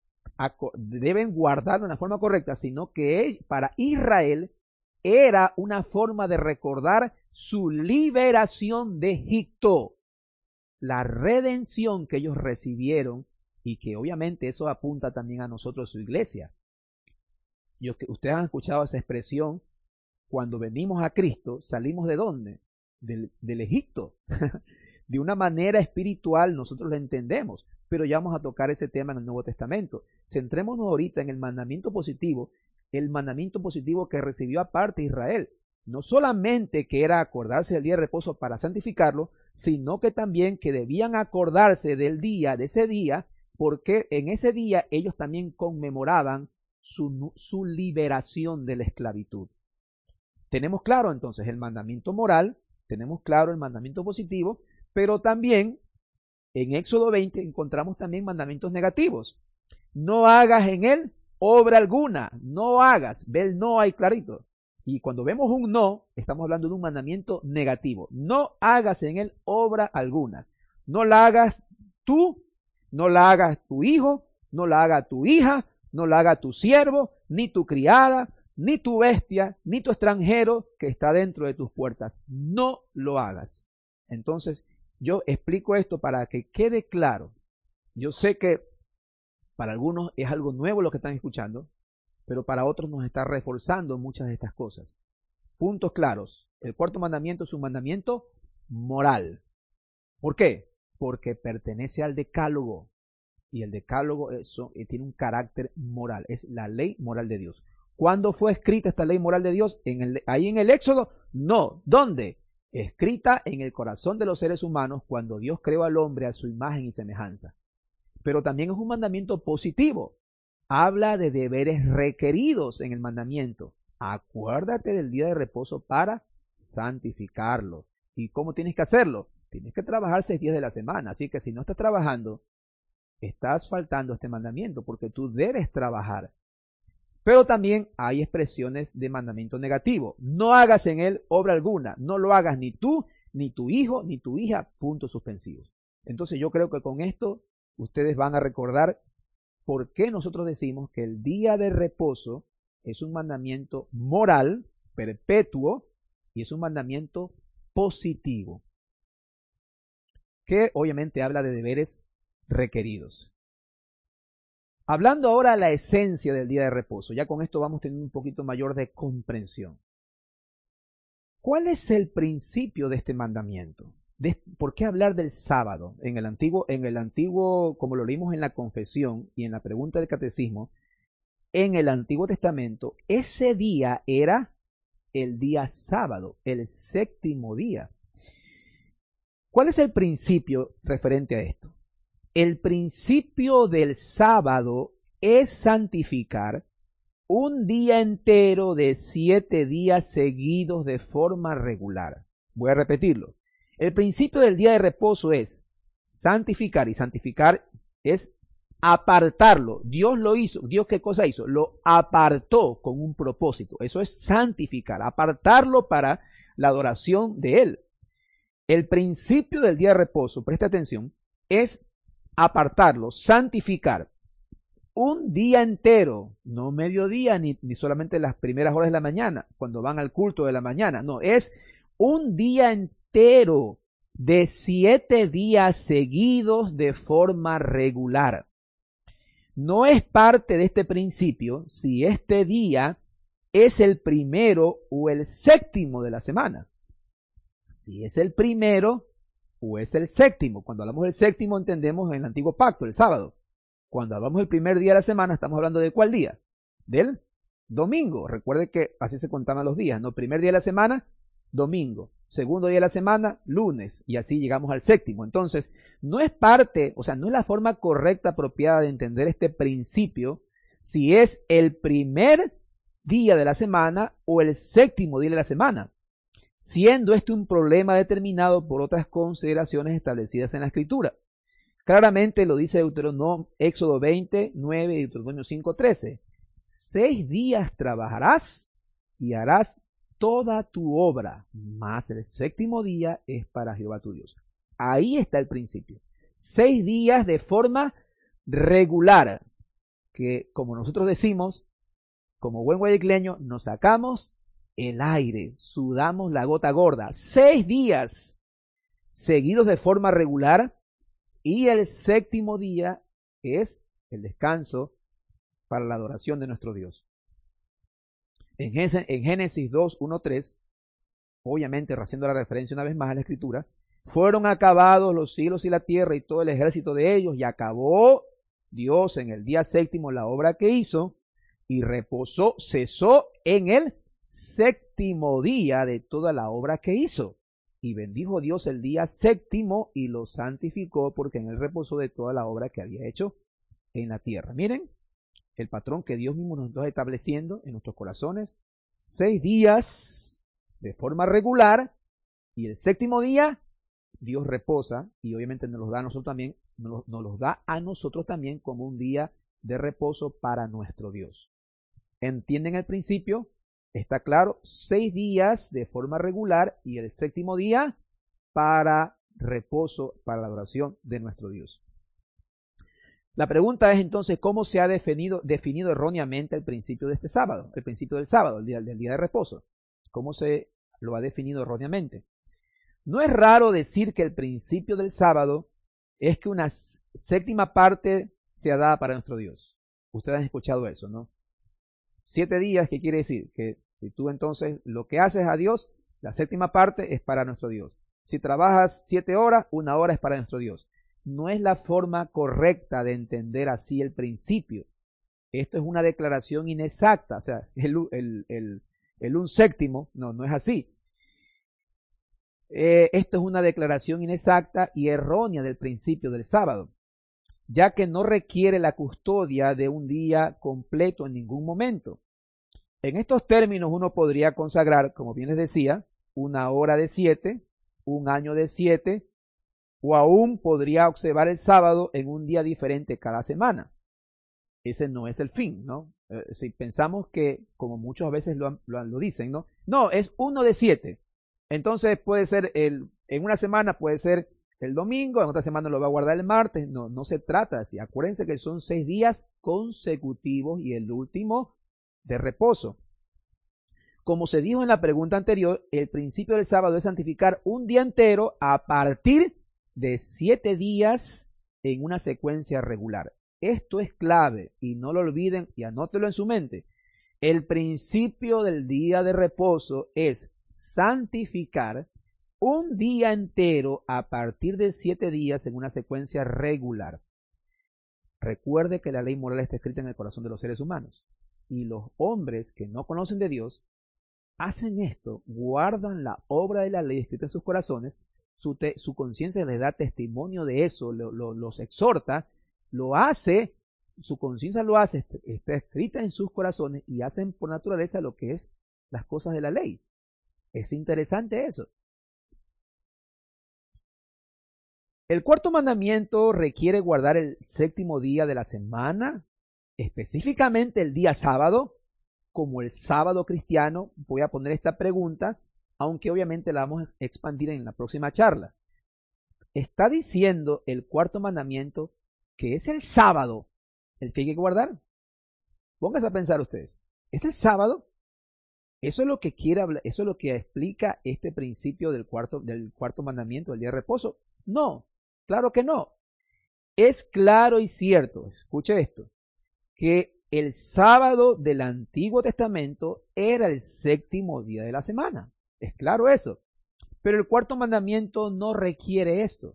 deben guardarlo en la forma correcta, sino que para Israel era una forma de recordar su liberación de Egipto, la redención que ellos recibieron y que obviamente eso apunta también a nosotros, su iglesia. Yo, ustedes han escuchado esa expresión, cuando venimos a Cristo, ¿salimos de dónde? Del, del Egipto. De una manera espiritual nosotros lo entendemos, pero ya vamos a tocar ese tema en el Nuevo Testamento. Centrémonos ahorita en el mandamiento positivo, el mandamiento positivo que recibió aparte Israel. No solamente que era acordarse del día de reposo para santificarlo, sino que también que debían acordarse del día, de ese día, porque en ese día ellos también conmemoraban su, su liberación de la esclavitud. Tenemos claro entonces el mandamiento moral, tenemos claro el mandamiento positivo, pero también en Éxodo veinte encontramos también mandamientos negativos. No hagas en él obra alguna, no hagas, ve el no ahí clarito. Y cuando vemos un no, estamos hablando de un mandamiento negativo. No hagas en él obra alguna. No la hagas tú, no la hagas tu hijo, no la haga tu hija, no la haga tu siervo, ni tu criada, ni tu bestia, ni tu extranjero que está dentro de tus puertas. No lo hagas. Entonces, yo explico esto para que quede claro. Yo sé que para algunos es algo nuevo lo que están escuchando, pero para otros nos está reforzando muchas de estas cosas. Puntos claros. El cuarto mandamiento es un mandamiento moral. ¿Por qué? Porque pertenece al decálogo. Y el decálogo es, tiene un carácter moral. Es la ley moral de Dios. ¿Cuándo fue escrita esta ley moral de Dios? ¿En el, ahí en el Éxodo? No. ¿Dónde? Escrita en el corazón de los seres humanos cuando Dios creó al hombre a su imagen y semejanza. Pero también es un mandamiento positivo. Habla de deberes requeridos en el mandamiento. Acuérdate del día de reposo para santificarlo. ¿Y cómo tienes que hacerlo? Tienes que trabajar seis días de la semana. Así que si no estás trabajando, estás faltando este mandamiento porque tú debes trabajar. Pero también hay expresiones de mandamiento negativo. No hagas en él obra alguna. No lo hagas ni tú, ni tu hijo, ni tu hija. Puntos suspensivos. Entonces yo creo que con esto ustedes van a recordar por qué nosotros decimos que el día de reposo es un mandamiento moral, perpetuo, y es un mandamiento positivo, que obviamente habla de deberes requeridos. Hablando ahora de la esencia del día de reposo, ya con esto vamos teniendo un poquito mayor de comprensión. ¿Cuál es el principio de este mandamiento? De, ¿Por qué hablar del sábado? En el antiguo, en el antiguo, como lo leímos en la confesión y en la pregunta del catecismo, en el Antiguo Testamento, ese día era el día sábado, el séptimo día. ¿Cuál es el principio referente a esto? El principio del sábado es santificar un día entero de siete días seguidos de forma regular. Voy a repetirlo. El principio del día de reposo es santificar, y santificar es apartarlo. Dios lo hizo. ¿Dios qué cosa hizo? Lo apartó con un propósito. Eso es santificar, apartarlo para la adoración de Él. El principio del día de reposo, presta atención, es apartarlo, santificar un día entero, no mediodía ni, ni solamente las primeras horas de la mañana, cuando van al culto de la mañana, no, es un día entero de siete días seguidos de forma regular. No es parte de este principio si este día es el primero o el séptimo de la semana. Si es el primero o es el séptimo. Cuando hablamos del séptimo entendemos en el antiguo pacto, el sábado. Cuando hablamos del primer día de la semana, estamos hablando de ¿cuál día? Del domingo. Recuerde que así se contaban los días, ¿no? Primer día de la semana, domingo. Segundo día de la semana, lunes. Y así llegamos al séptimo. Entonces, no es parte, o sea, no es la forma correcta, apropiada de entender este principio si es el primer día de la semana o el séptimo día de la semana, siendo este un problema determinado por otras consideraciones establecidas en la Escritura. Claramente lo dice Deuteronomio, Éxodo veinte, nueve y Deuteronomio cinco, trece. Seis días trabajarás y harás toda tu obra, mas el séptimo día es para Jehová tu Dios. Ahí está el principio. Seis días de forma regular, que como nosotros decimos, como buen guayaquileño, nos sacamos el aire, sudamos la gota gorda. Seis días seguidos de forma regular, y el séptimo día es el descanso para la adoración de nuestro Dios. En Génesis dos, uno, tres, obviamente haciendo la referencia una vez más a la Escritura, fueron acabados los cielos y la tierra y todo el ejército de ellos, y acabó Dios en el día séptimo la obra que hizo, y reposó, cesó en el séptimo día de toda la obra que hizo. Y bendijo Dios el día séptimo y lo santificó, porque en él reposó de toda la obra que había hecho en la tierra. Miren el patrón que Dios mismo nos está estableciendo en nuestros corazones. Seis días de forma regular, y el séptimo día Dios reposa, y obviamente nos los da a nosotros también, nos, nos los da a nosotros también como un día de reposo para nuestro Dios. ¿Entienden el principio? Está claro, seis días de forma regular y el séptimo día para reposo, para la adoración de nuestro Dios. La pregunta es entonces, ¿cómo se ha definido, definido erróneamente el principio de este sábado? El principio del sábado, el día, del día de reposo. ¿Cómo se lo ha definido erróneamente? No es raro decir que el principio del sábado es que una séptima parte sea dada para nuestro Dios. Ustedes han escuchado eso, ¿no? Siete días, ¿qué quiere decir? Que si tú entonces lo que haces a Dios, la séptima parte es para nuestro Dios. Si trabajas siete horas, una hora es para nuestro Dios. No es la forma correcta de entender así el principio. Esto es una declaración inexacta, o sea, el, el, el, el un séptimo, no, no es así. Eh, esto es una declaración inexacta y errónea del principio del sábado, ya que no requiere la custodia de un día completo en ningún momento. En estos términos uno podría consagrar, como bien les decía, una hora de siete, un año de siete, o aún podría observar el sábado en un día diferente cada semana. Ese no es el fin, ¿no? Eh, si pensamos que, como muchas veces lo, lo, lo dicen, ¿no? No, es uno de siete. Entonces puede ser el, en una semana puede ser el domingo, en otra semana lo va a guardar el martes. No, no se trata así. Acuérdense que son seis días consecutivos y el último de reposo. Como se dijo en la pregunta anterior, el principio del sábado es santificar un día entero a partir de siete días en una secuencia regular. Esto es clave y no lo olviden y anótelo en su mente. El principio del día de reposo es santificar un día entero a partir de siete días en una secuencia regular. Recuerde que la ley moral está escrita en el corazón de los seres humanos y los hombres que no conocen de Dios hacen esto, guardan la obra de la ley escrita en sus corazones, su, su conciencia les da testimonio de eso, lo, lo, los exhorta, lo hace, su conciencia lo hace, está escrita en sus corazones y hacen por naturaleza lo que es las cosas de la ley. Es interesante eso. El cuarto mandamiento requiere guardar el séptimo día de la semana, específicamente el día sábado, como el sábado cristiano. Voy a poner esta pregunta, aunque obviamente la vamos a expandir en la próxima charla. ¿Está diciendo el cuarto mandamiento que es el sábado el que hay que guardar? Pónganse a pensar ustedes. ¿Es el sábado? Eso es lo que quiere hablar, eso es lo que explica este principio del cuarto, del cuarto mandamiento, del día de reposo. No, claro que no. Es claro y cierto, escuche esto, que el sábado del Antiguo Testamento era el séptimo día de la semana. Es claro eso. Pero el cuarto mandamiento no requiere esto.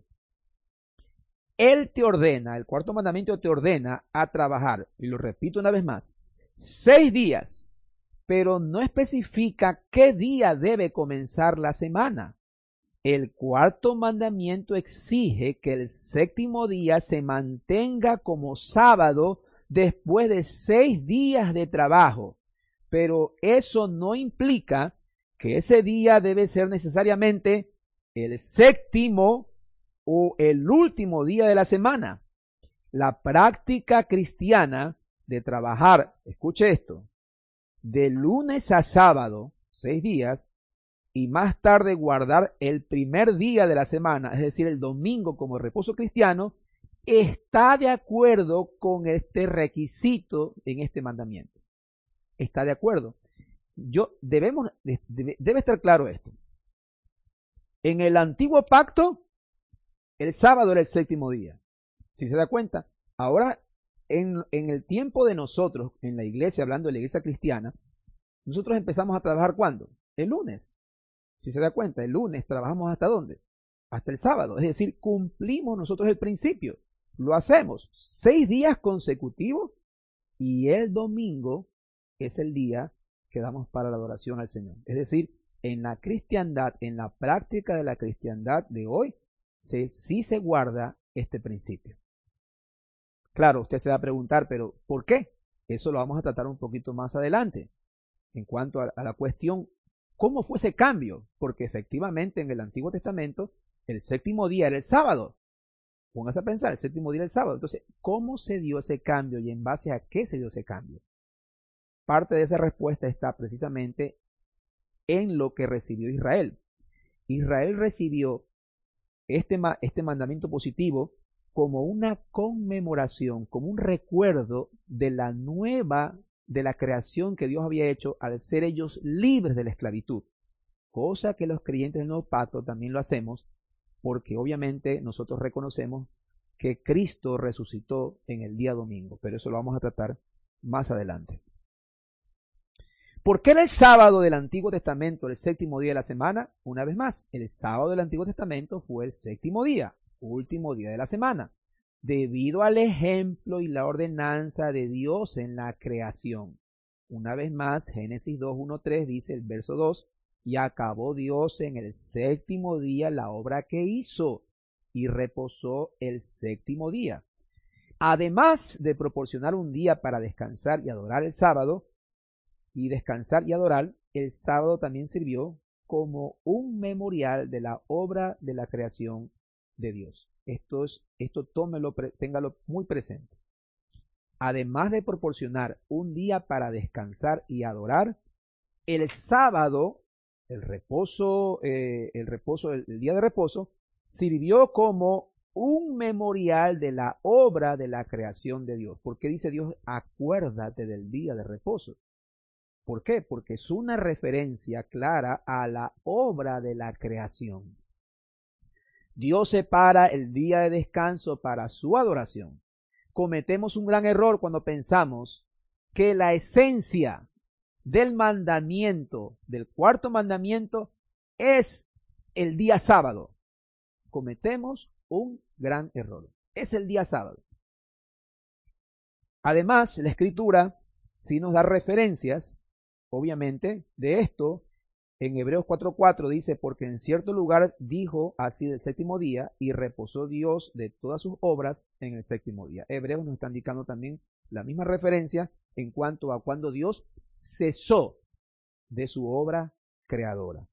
Él te ordena, el cuarto mandamiento te ordena a trabajar, y lo repito una vez más, seis días, pero no especifica qué día debe comenzar la semana. El cuarto mandamiento exige que el séptimo día se mantenga como sábado después de seis días de trabajo, pero eso no implica que ese día debe ser necesariamente el séptimo o el último día de la semana. La práctica cristiana de trabajar, escuche esto, de lunes a sábado, seis días, y más tarde guardar el primer día de la semana, es decir, el domingo como reposo cristiano, está de acuerdo con este requisito en este mandamiento. Está de acuerdo. Yo debemos, debe, debe estar claro esto. En el antiguo pacto, el sábado era el séptimo día. Si se da cuenta, ahora en, en el tiempo de nosotros, en la iglesia, hablando de la iglesia cristiana, nosotros empezamos a trabajar ¿cuándo? El lunes. Si se da cuenta, el lunes trabajamos ¿hasta dónde? Hasta el sábado. Es decir, cumplimos nosotros el principio. Lo hacemos seis días consecutivos y el domingo es el día que damos para la adoración al Señor. Es decir, en la cristiandad, en la práctica de la cristiandad de hoy, se, sí se guarda este principio. Claro, usted se va a preguntar, pero ¿por qué? Eso lo vamos a tratar un poquito más adelante. En cuanto a, a la cuestión, ¿cómo fue ese cambio? Porque efectivamente en el Antiguo Testamento, el séptimo día era el sábado. Póngase a pensar, el séptimo día era el sábado. Entonces, ¿cómo se dio ese cambio y en base a qué se dio ese cambio? Parte de esa respuesta está precisamente en lo que recibió Israel. Israel recibió este, este mandamiento positivo como una conmemoración, como un recuerdo de la nueva, de la creación que Dios había hecho al ser ellos libres de la esclavitud. Cosa que los creyentes del nuevo pacto también lo hacemos, porque obviamente nosotros reconocemos que Cristo resucitó en el día domingo, pero eso lo vamos a tratar más adelante. ¿Por qué era el sábado del Antiguo Testamento el séptimo día de la semana? Una vez más, el sábado del Antiguo Testamento fue el séptimo día, último día de la semana. debido al ejemplo y la ordenanza de Dios en la creación. Una vez más, Génesis dos, uno, tres dice el verso dos, y acabó Dios en el séptimo día la obra que hizo, y reposó el séptimo día. Además de proporcionar un día para descansar y adorar el sábado, y descansar y adorar, el sábado también sirvió como un memorial de la obra de la creación de Dios. Esto es, esto tómelo, téngalo muy presente. Además de proporcionar un día para descansar y adorar, el sábado, el reposo, eh, el reposo, el, el día de reposo, sirvió como un memorial de la obra de la creación de Dios. ¿Por qué dice Dios, acuérdate del día de reposo? ¿Por qué? Porque es una referencia clara a la obra de la creación. Dios separa el día de descanso para su adoración. Cometemos un gran error cuando pensamos que la esencia del mandamiento, del cuarto mandamiento, es el día sábado. Cometemos un gran error. Es el día sábado. Además, la Escritura sí nos da referencias, obviamente, de esto. En Hebreos cuatro cuatro dice, porque en cierto lugar dijo así del séptimo día, y reposó Dios de todas sus obras en el séptimo día. Hebreos nos está indicando también la misma referencia en cuanto a cuando Dios cesó de su obra creadora.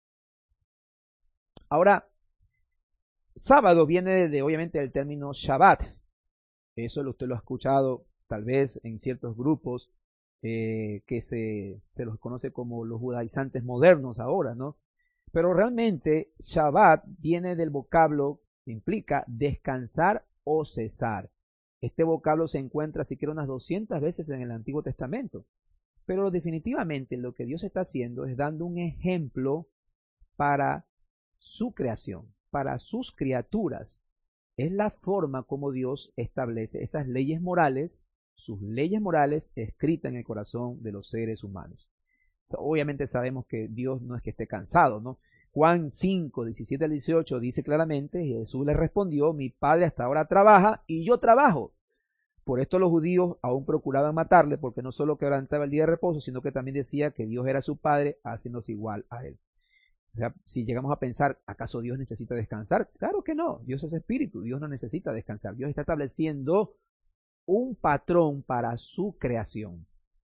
Ahora, sábado viene de, de obviamente del término Shabbat. Eso usted lo ha escuchado tal vez en ciertos grupos eh, que se, se los conoce como los judaizantes modernos ahora, ¿no? Pero realmente Shabbat viene del vocablo que implica descansar o cesar. Este vocablo se encuentra siquiera unas doscientas veces en el Antiguo Testamento. Pero definitivamente lo que Dios está haciendo es dando un ejemplo para su creación, para sus criaturas. Es la forma como Dios establece esas leyes morales, sus leyes morales escritas en el corazón de los seres humanos. Obviamente sabemos que Dios no es que esté cansado, ¿no? Juan cinco, diecisiete al dieciocho dice claramente, Jesús le respondió, mi Padre hasta ahora trabaja y yo trabajo. Por esto los judíos aún procuraban matarle, porque no solo quebrantaba el día de reposo, sino que también decía que Dios era su Padre, haciéndose igual a él. O sea, si llegamos a pensar, ¿acaso Dios necesita descansar? Claro que no, Dios es espíritu, Dios no necesita descansar. Dios está estableciendo un patrón para su creación.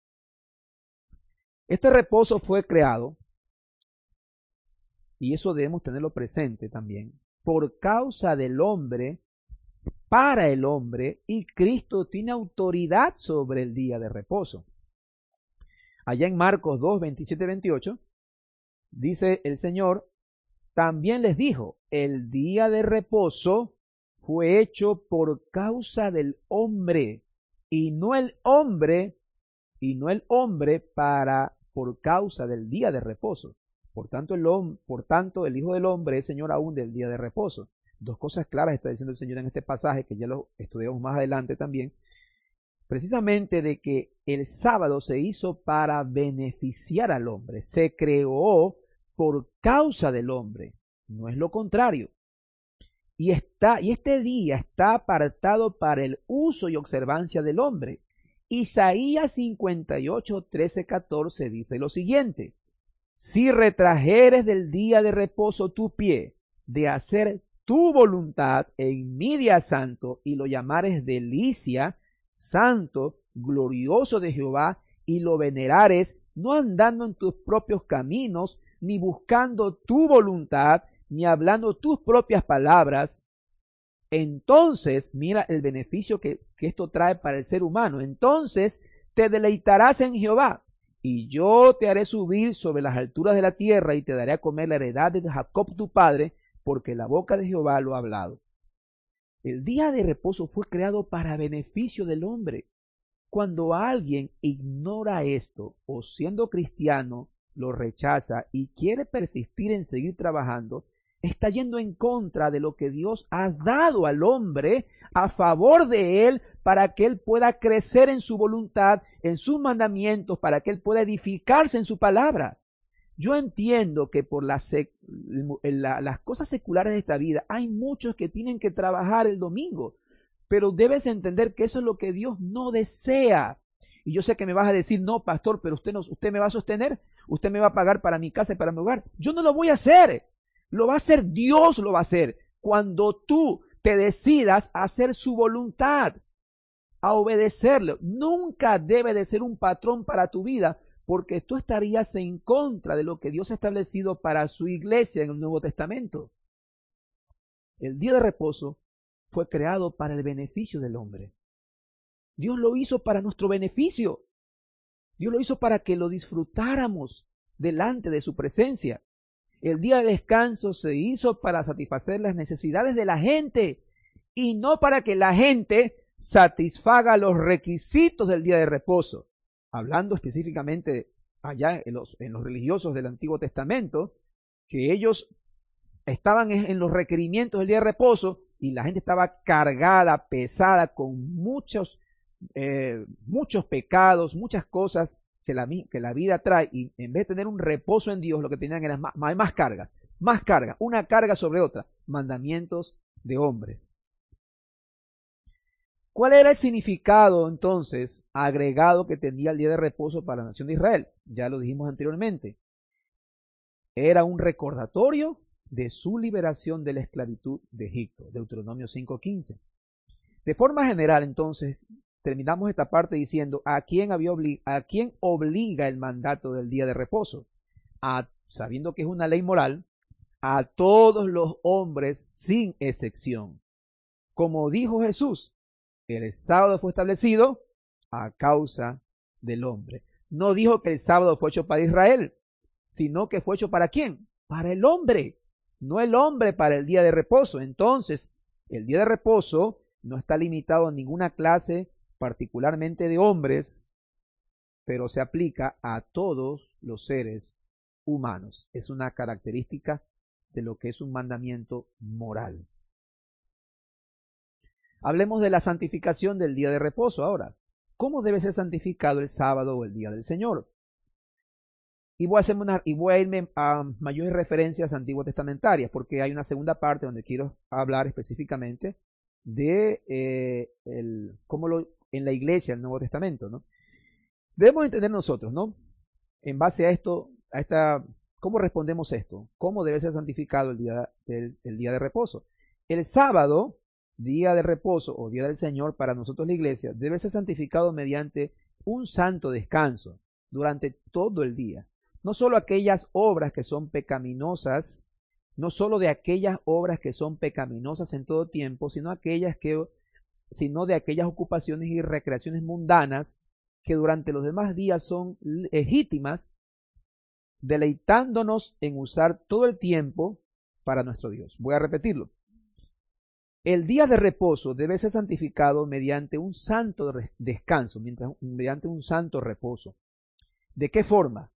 Este reposo fue creado, y eso debemos tenerlo presente también, por causa del hombre, para el hombre, y Cristo tiene autoridad sobre el día de reposo. Allá en Marcos dos, veintisiete, veintiocho, dice el Señor, también les dijo, el día de reposo fue hecho por causa del hombre, y no el hombre, y no el hombre para, por causa del día de reposo. Por tanto, el, por tanto, el Hijo del Hombre es Señor aún del día de reposo. Dos cosas claras está diciendo el Señor en este pasaje, que ya lo estudiamos más adelante también, precisamente de que el sábado se hizo para beneficiar al hombre, se creó por causa del hombre, no es lo contrario. Y, está, y este día está apartado para el uso y observancia del hombre. Isaías cincuenta y ocho, trece, catorce dice lo siguiente, si retrajeres del día de reposo tu pie, de hacer tu voluntad en mi día santo, y lo llamares delicia, santo, glorioso de Jehová, y lo venerares, no andando en tus propios caminos, ni buscando tu voluntad, ni hablando tus propias palabras, entonces, mira el beneficio que, que esto trae para el ser humano, entonces te deleitarás en Jehová, y yo te haré subir sobre las alturas de la tierra, y te daré a comer la heredad de Jacob tu padre, porque la boca de Jehová lo ha hablado. El día de reposo fue creado para beneficio del hombre. Cuando alguien ignora esto, o siendo cristiano, lo rechaza y quiere persistir en seguir trabajando, está yendo en contra de lo que Dios ha dado al hombre a favor de él, para que él pueda crecer en su voluntad, en sus mandamientos, para que él pueda edificarse en su palabra. Yo entiendo que por las, la, las cosas seculares de esta vida hay muchos que tienen que trabajar el domingo, pero debes entender que eso es lo que Dios no desea. Y yo sé que me vas a decir, no, pastor, pero usted, no, usted me va a sostener, usted me va a pagar para mi casa y para mi hogar. Yo no lo voy a hacer, lo va a hacer Dios, lo va a hacer. Cuando tú te decidas a hacer su voluntad, a obedecerle, nunca debe de ser un patrón para tu vida, porque tú estarías en contra de lo que Dios ha establecido para su iglesia en el Nuevo Testamento. El día de reposo fue creado para el beneficio del hombre. Dios lo hizo para nuestro beneficio. Dios lo hizo para que lo disfrutáramos delante de su presencia. El día de descanso se hizo para satisfacer las necesidades de la gente y no para que la gente satisfaga los requisitos del día de reposo. Hablando específicamente allá en los, en los religiosos del Antiguo Testamento, que ellos estaban en los requerimientos del día de reposo y la gente estaba cargada, pesada, con muchos, eh, muchos pecados, muchas cosas que la, que la vida trae, y en vez de tener un reposo en Dios, lo que tenían eran más, más cargas, más cargas, una carga sobre otra, mandamientos de hombres. ¿Cuál era el significado entonces agregado que tenía el día de reposo para la nación de Israel? Ya lo dijimos anteriormente. Era un recordatorio de su liberación de la esclavitud de Egipto, Deuteronomio cinco quince. De forma general, entonces, terminamos esta parte diciendo a quién, había obli- a quién obliga el mandato del día de reposo. A, sabiendo que es una ley moral, a todos los hombres sin excepción. Como dijo Jesús, el sábado fue establecido a causa del hombre. No dijo que el sábado fue hecho para Israel, sino que fue hecho ¿para quién? Para el hombre, no el hombre para el día de reposo. Entonces, el día de reposo no está limitado a ninguna clase particularmente de hombres, pero se aplica a todos los seres humanos. Es una característica de lo que es un mandamiento moral. Hablemos de la santificación del día de reposo ahora. ¿Cómo debe ser santificado el sábado o el día del Señor? Y voy a, hacerme una, y voy a irme a mayores referencias antiguas testamentarias, porque hay una segunda parte donde quiero hablar específicamente de eh, el, cómo lo, en la iglesia, el Nuevo Testamento, ¿no? Debemos entender nosotros, ¿no? En base a esto, a esta, ¿cómo respondemos esto? ¿Cómo debe ser santificado el día, el, el día de reposo? El sábado, día de reposo o día del Señor para nosotros la iglesia, debe ser santificado mediante un santo descanso durante todo el día. No solo aquellas obras que son pecaminosas, no solo de aquellas obras que son pecaminosas en todo tiempo, sino aquellas que, sino de aquellas ocupaciones y recreaciones mundanas que durante los demás días son legítimas, deleitándonos en usar todo el tiempo para nuestro Dios. Voy a repetirlo. El día de reposo debe ser santificado mediante un santo descanso, mediante un santo reposo. ¿De qué forma?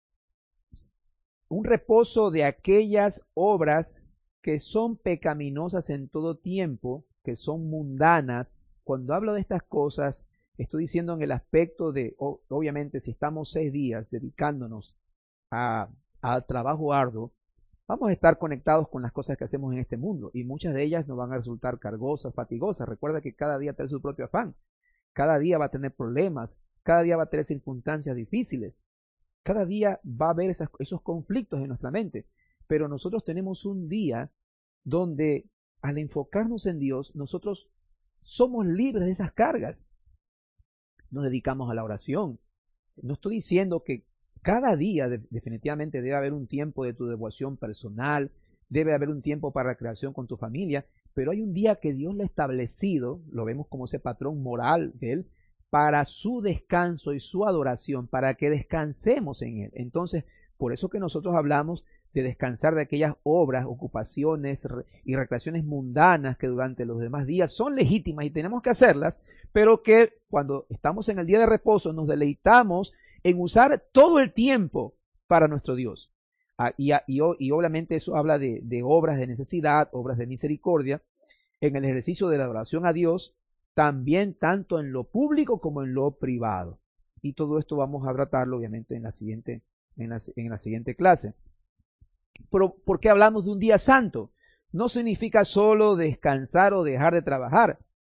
Un reposo de aquellas obras que son pecaminosas en todo tiempo, que son mundanas. Cuando hablo de estas cosas, estoy diciendo en el aspecto de, obviamente, si estamos seis días dedicándonos a, al trabajo arduo, vamos a estar conectados con las cosas que hacemos en este mundo y muchas de ellas nos van a resultar cargosas, fatigosas. Recuerda que cada día trae su propio afán, cada día va a tener problemas, cada día va a tener circunstancias difíciles, cada día va a haber esas, esos conflictos en nuestra mente, pero nosotros tenemos un día donde al enfocarnos en Dios, nosotros somos libres de esas cargas. Nos dedicamos a la oración. No estoy diciendo que cada día de, definitivamente debe haber un tiempo de tu devoción personal, debe haber un tiempo para recreación con tu familia, pero hay un día que Dios le ha establecido, lo vemos como ese patrón moral de Él, para su descanso y su adoración, para que descansemos en Él. Entonces, por eso que nosotros hablamos de descansar de aquellas obras, ocupaciones y recreaciones mundanas que durante los demás días son legítimas y tenemos que hacerlas, pero que cuando estamos en el día de reposo nos deleitamos en usar todo el tiempo para nuestro Dios. Ah, y, y, y obviamente eso habla de, de obras de necesidad, obras de misericordia, en el ejercicio de la adoración a Dios, también tanto en lo público como en lo privado. Y todo esto vamos a tratarlo obviamente en la siguiente, en la, en la siguiente clase. Pero, ¿por qué hablamos de un día santo? No significa solo descansar o dejar de trabajar.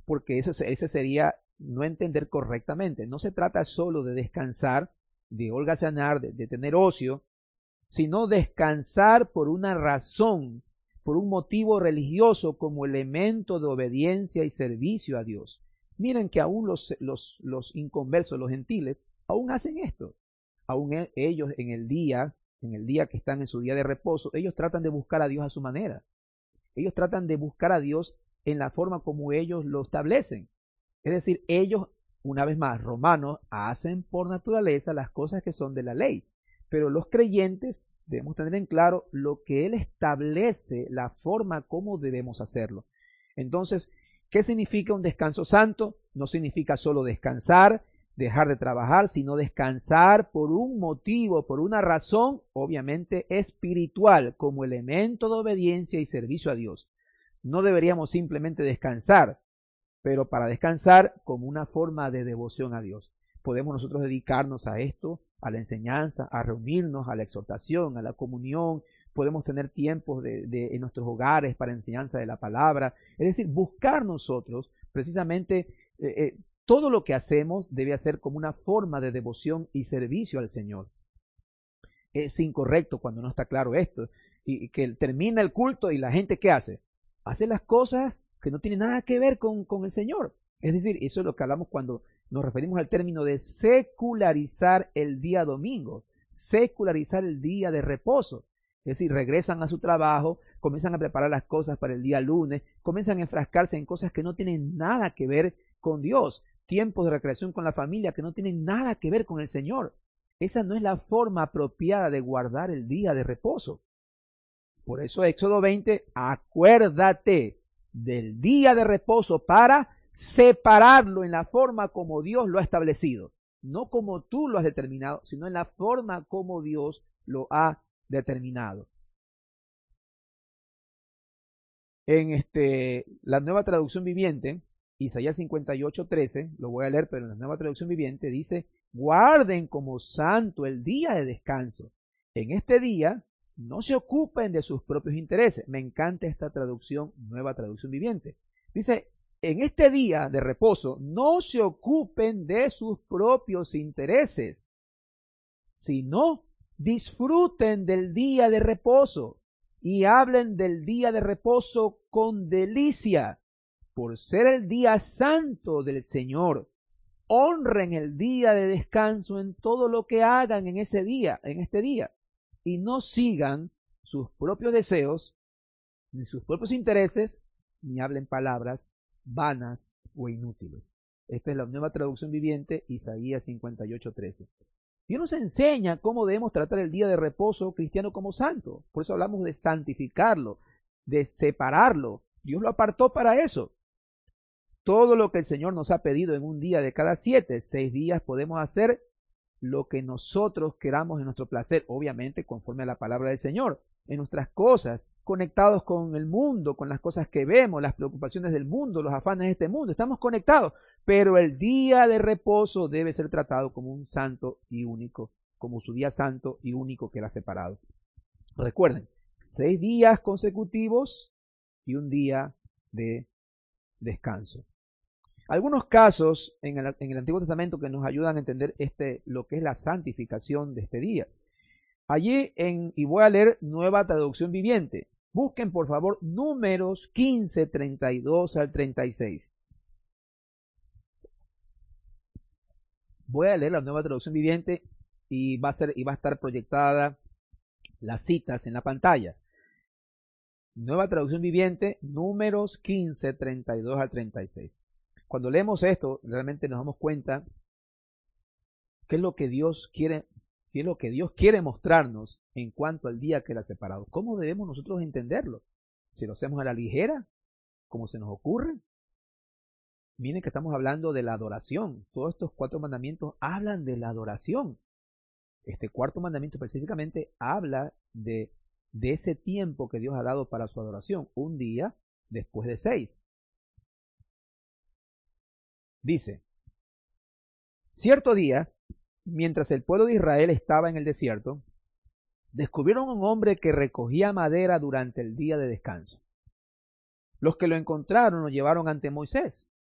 porque ese, ese sería no entender correctamente. No se trata solo de descansar, de holgazanar, de, de tener ocio, sino descansar por una razón, por un motivo religioso como elemento de obediencia y servicio a Dios. Miren que aún los, los, los inconversos, los gentiles, aún hacen esto. Aún ellos en el día, en el día que están en su día de reposo, ellos tratan de buscar a Dios a su manera. Ellos tratan de buscar a Dios en la forma como ellos lo establecen. Es decir, ellos, una vez más, romanos, hacen por naturaleza las cosas que son de la ley. Pero los creyentes debemos tener en claro lo que Él establece, la forma como debemos hacerlo. Entonces, ¿qué significa un descanso santo? No significa solo descansar, dejar de trabajar, sino descansar por un motivo, por una razón, obviamente espiritual, como elemento de obediencia y servicio a Dios. No deberíamos simplemente descansar, pero para descansar como una forma de devoción a Dios. Podemos nosotros dedicarnos a esto, a la enseñanza, a reunirnos, a la exhortación, a la comunión. Podemos tener tiempos de, de, en nuestros hogares para enseñanza de la palabra. Es decir, buscar nosotros precisamente eh, eh, todo lo que hacemos debe ser como una forma de devoción y servicio al Señor. Es incorrecto cuando no está claro esto. Y, y que termina el culto y la gente ¿qué hace? Hace las cosas que no tienen nada que ver con, con el Señor. Es decir, eso es lo que hablamos cuando nos referimos al término de secularizar el día domingo, secularizar el día de reposo. Es decir, regresan a su trabajo, comienzan a preparar las cosas para el día lunes, comienzan a enfrascarse en cosas que no tienen nada que ver con Dios, tiempos de recreación con la familia que no tienen nada que ver con el Señor. Esa no es la forma apropiada de guardar el día de reposo. Por eso Éxodo veinte, acuérdate del día de reposo para separarlo en la forma como Dios lo ha establecido. No como tú lo has determinado, sino en la forma como Dios lo ha determinado. En este, la Nueva Traducción Viviente, Isaías cincuenta y ocho, trece, lo voy a leer, pero en la Nueva Traducción Viviente dice, guarden como santo el día de descanso. En este día no se ocupen de sus propios intereses. Me encanta esta traducción, Nueva Traducción Viviente. Dice, en este día de reposo no se ocupen de sus propios intereses, sino disfruten del día de reposo y hablen del día de reposo con delicia, por ser el día santo del Señor. Honren el día de descanso en todo lo que hagan en ese día, en este día, y no sigan sus propios deseos, ni sus propios intereses, ni hablen palabras vanas o inútiles. Esta es la Nueva Traducción Viviente, Isaías cincuenta y ocho, trece. Dios nos enseña cómo debemos tratar el día de reposo cristiano como santo. Por eso hablamos de santificarlo, de separarlo. Dios lo apartó para eso. Todo lo que el Señor nos ha pedido en un día de cada siete, seis días podemos hacer lo que nosotros queramos en nuestro placer, obviamente conforme a la palabra del Señor, en nuestras cosas, conectados con el mundo, con las cosas que vemos, las preocupaciones del mundo, los afanes de este mundo, estamos conectados, pero el día de reposo debe ser tratado como un santo y único, como su día santo y único que era separado. Recuerden, seis días consecutivos y un día de descanso. Algunos casos en el, en el Antiguo Testamento que nos ayudan a entender este, lo que es la santificación de este día. Allí, en, y voy a leer Nueva Traducción Viviente. Busquen, por favor, Números quince, treinta y dos al treinta y seis. Voy a leer la Nueva Traducción Viviente y va a ser, y va a estar proyectada las citas en la pantalla. Nueva Traducción Viviente, Números quince, treinta y dos al treinta y seis. Cuando leemos esto, realmente nos damos cuenta qué es lo que Dios quiere, qué es lo que Dios quiere mostrarnos en cuanto al día que era separado. ¿Cómo debemos nosotros entenderlo? Si lo hacemos a la ligera, como se nos ocurre. Miren que estamos hablando de la adoración. Todos estos cuatro mandamientos hablan de la adoración. Este cuarto mandamiento específicamente habla de, de ese tiempo que Dios ha dado para su adoración, un día después de seis. Dice, cierto día, mientras el pueblo de Israel estaba en el desierto, descubrieron un hombre que recogía madera durante el día de descanso. Los que lo encontraron lo llevaron ante Moisés,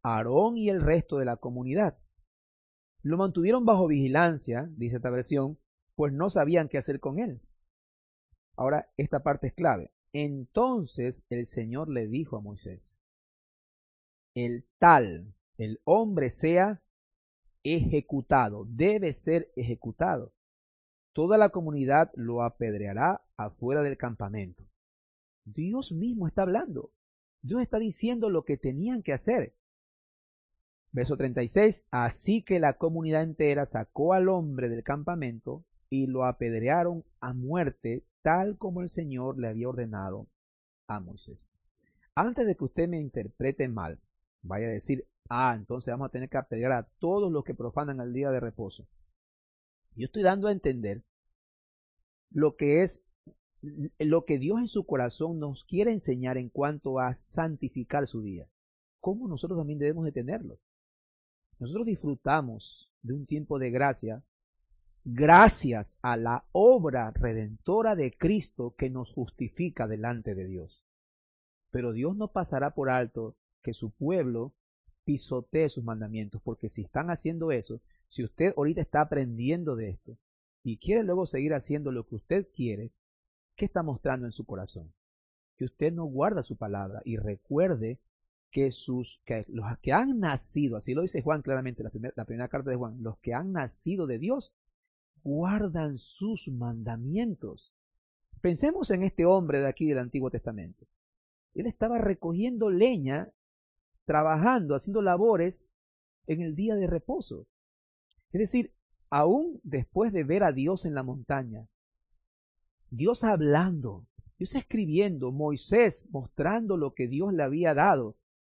Aarón y el resto de la comunidad. Lo mantuvieron bajo vigilancia, dice esta versión, pues no sabían qué hacer con él. Ahora, esta parte es clave. Entonces el Señor le dijo a Moisés, el tal, el hombre sea ejecutado, debe ser ejecutado. Toda la comunidad lo apedreará afuera del campamento. Dios mismo está hablando. Dios está diciendo lo que tenían que hacer. Verso treinta y seis, así que la comunidad entera sacó al hombre del campamento y lo apedrearon a muerte, tal como el Señor le había ordenado a Moisés. Antes de que usted me interprete mal, vaya a decir, ah, entonces vamos a tener que apedrear a todos los que profanan el día de reposo. Yo estoy dando a entender lo que es, lo que Dios en su corazón nos quiere enseñar en cuanto a santificar su día. Cómo nosotros también debemos de tenerlo. Nosotros disfrutamos de un tiempo de gracia gracias a la obra redentora de Cristo que nos justifica delante de Dios. Pero Dios no pasará por alto que su pueblo pisotee sus mandamientos, porque si están haciendo eso, si usted ahorita está aprendiendo de esto y quiere luego seguir haciendo lo que usted quiere, ¿qué está mostrando en su corazón? Que usted no guarda su palabra. Y recuerde que sus que los que han nacido, así lo dice Juan claramente, la primera, la primera carta de Juan, los que han nacido de Dios guardan sus mandamientos. Pensemos en este hombre de aquí del Antiguo Testamento. Él estaba recogiendo leña, trabajando, haciendo labores en el día de reposo. Es decir, aún después de ver a Dios en la montaña, Dios hablando, Dios escribiendo, Moisés mostrando lo que Dios le había dado.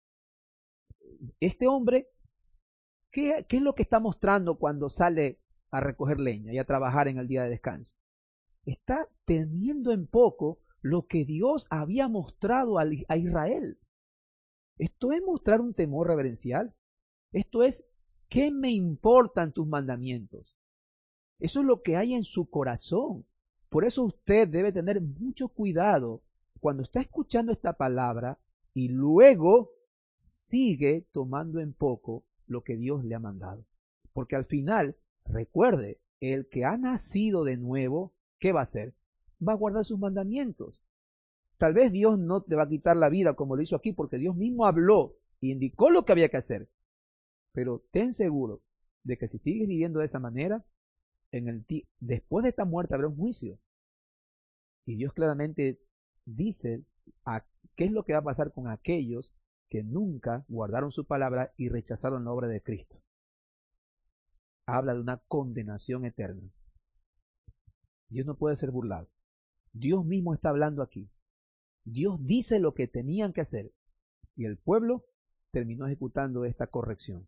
Este hombre, ¿qué, qué es lo que está mostrando cuando sale a recoger leña y a trabajar en el día de descanso? Está teniendo en poco lo que Dios había mostrado a Israel. Esto es mostrar un temor reverencial. Esto es, ¿qué me importan tus mandamientos? Eso es lo que hay en su corazón. Por eso usted debe tener mucho cuidado cuando está escuchando esta palabra y luego sigue tomando en poco lo que Dios le ha mandado. Porque al final, recuerde, el que ha nacido de nuevo, ¿qué va a hacer? Va a guardar sus mandamientos. Tal vez Dios no te va a quitar la vida como lo hizo aquí, porque Dios mismo habló y indicó lo que había que hacer. Pero ten seguro de que si sigues viviendo de esa manera, en el después de esta muerte habrá un juicio. Y Dios claramente dice a qué es lo que va a pasar con aquellos que nunca guardaron su palabra y rechazaron la obra de Cristo. Habla de una condenación eterna. Dios no puede ser burlado. Dios mismo está hablando aquí. Dios dice lo que tenían que hacer y el pueblo terminó ejecutando esta corrección.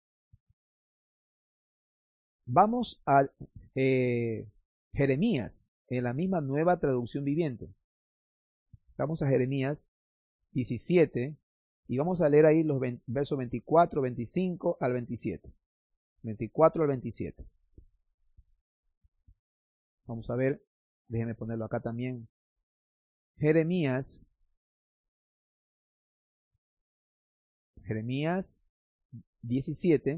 Vamos a eh, Jeremías, en la misma Nueva Traducción Viviente. Vamos a Jeremías diecisiete y vamos a leer ahí los versos veinticuatro, veinticinco al veintisiete. veinticuatro al veintisiete. Vamos a ver, déjenme ponerlo acá también. Jeremías, Jeremías diecisiete,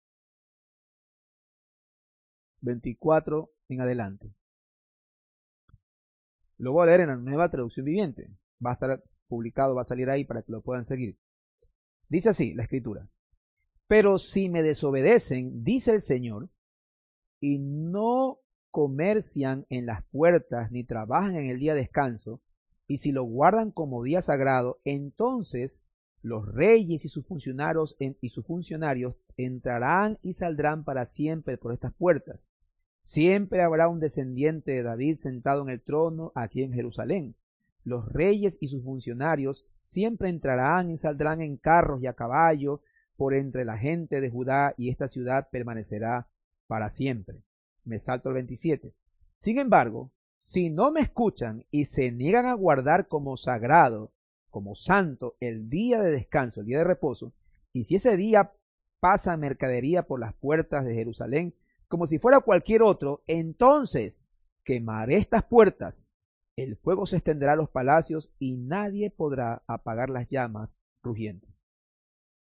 veinticuatro en adelante. Lo voy a leer en la Nueva Traducción Viviente. Va a estar publicado, va a salir ahí para que lo puedan seguir. Dice así la escritura. Pero si me desobedecen, dice el Señor, y no comercian en las puertas ni trabajan en el día de descanso, y si lo guardan como día sagrado, entonces los reyes y sus funcionarios en, y sus funcionarios entrarán y saldrán para siempre por estas puertas. Siempre habrá un descendiente de David sentado en el trono aquí en Jerusalén. Los reyes y sus funcionarios siempre entrarán y saldrán en carros y a caballo por entre la gente de Judá, y esta ciudad permanecerá para siempre. Me salto al veintisiete. Sin embargo, si no me escuchan y se niegan a guardar como sagrado, como santo, el día de descanso, el día de reposo, y si ese día pasa mercadería por las puertas de Jerusalén, como si fuera cualquier otro, entonces quemaré estas puertas, el fuego se extenderá a los palacios y nadie podrá apagar las llamas rugientes.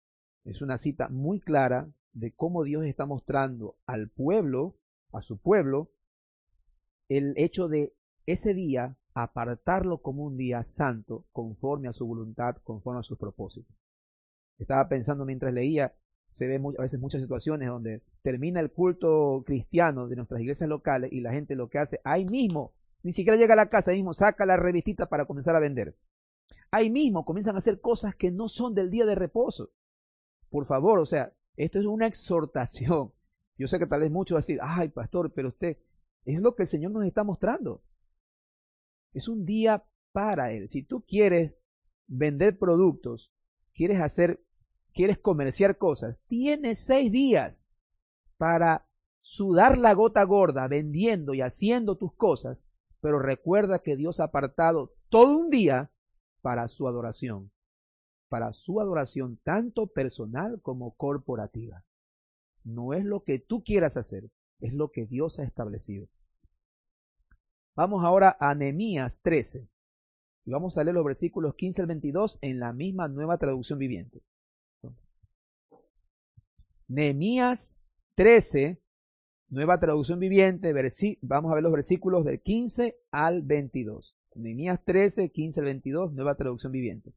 Es una cita muy clara de cómo Dios está mostrando al pueblo, a su pueblo, el hecho de ese día apartarlo como un día santo, conforme a su voluntad, conforme a sus propósitos. Estaba pensando mientras leía, se ve a veces muchas situaciones donde termina el culto cristiano de nuestras iglesias locales y la gente lo que hace ahí mismo, ni siquiera llega a la casa, ahí mismo saca la revistita para comenzar a vender. Ahí mismo comienzan a hacer cosas que no son del día de reposo. Por favor, o sea, esto es una exhortación. Yo sé que tal vez muchos van a decir, ay pastor, pero usted, es lo que el Señor nos está mostrando. Es un día para Él. Si tú quieres vender productos, quieres hacer, quieres comerciar cosas, tienes seis días para sudar la gota gorda vendiendo y haciendo tus cosas, pero recuerda que Dios ha apartado todo un día para su adoración, para su adoración tanto personal como corporativa. No es lo que tú quieras hacer, es lo que Dios ha establecido. Vamos ahora a Nehemías trece y vamos a leer los versículos quince al veintidós en la misma Nueva Traducción Viviente. Nehemías trece, Nueva Traducción Viviente, vamos a ver los versículos del quince al veintidós. Nehemías trece, quince al veintidós, Nueva Traducción Viviente.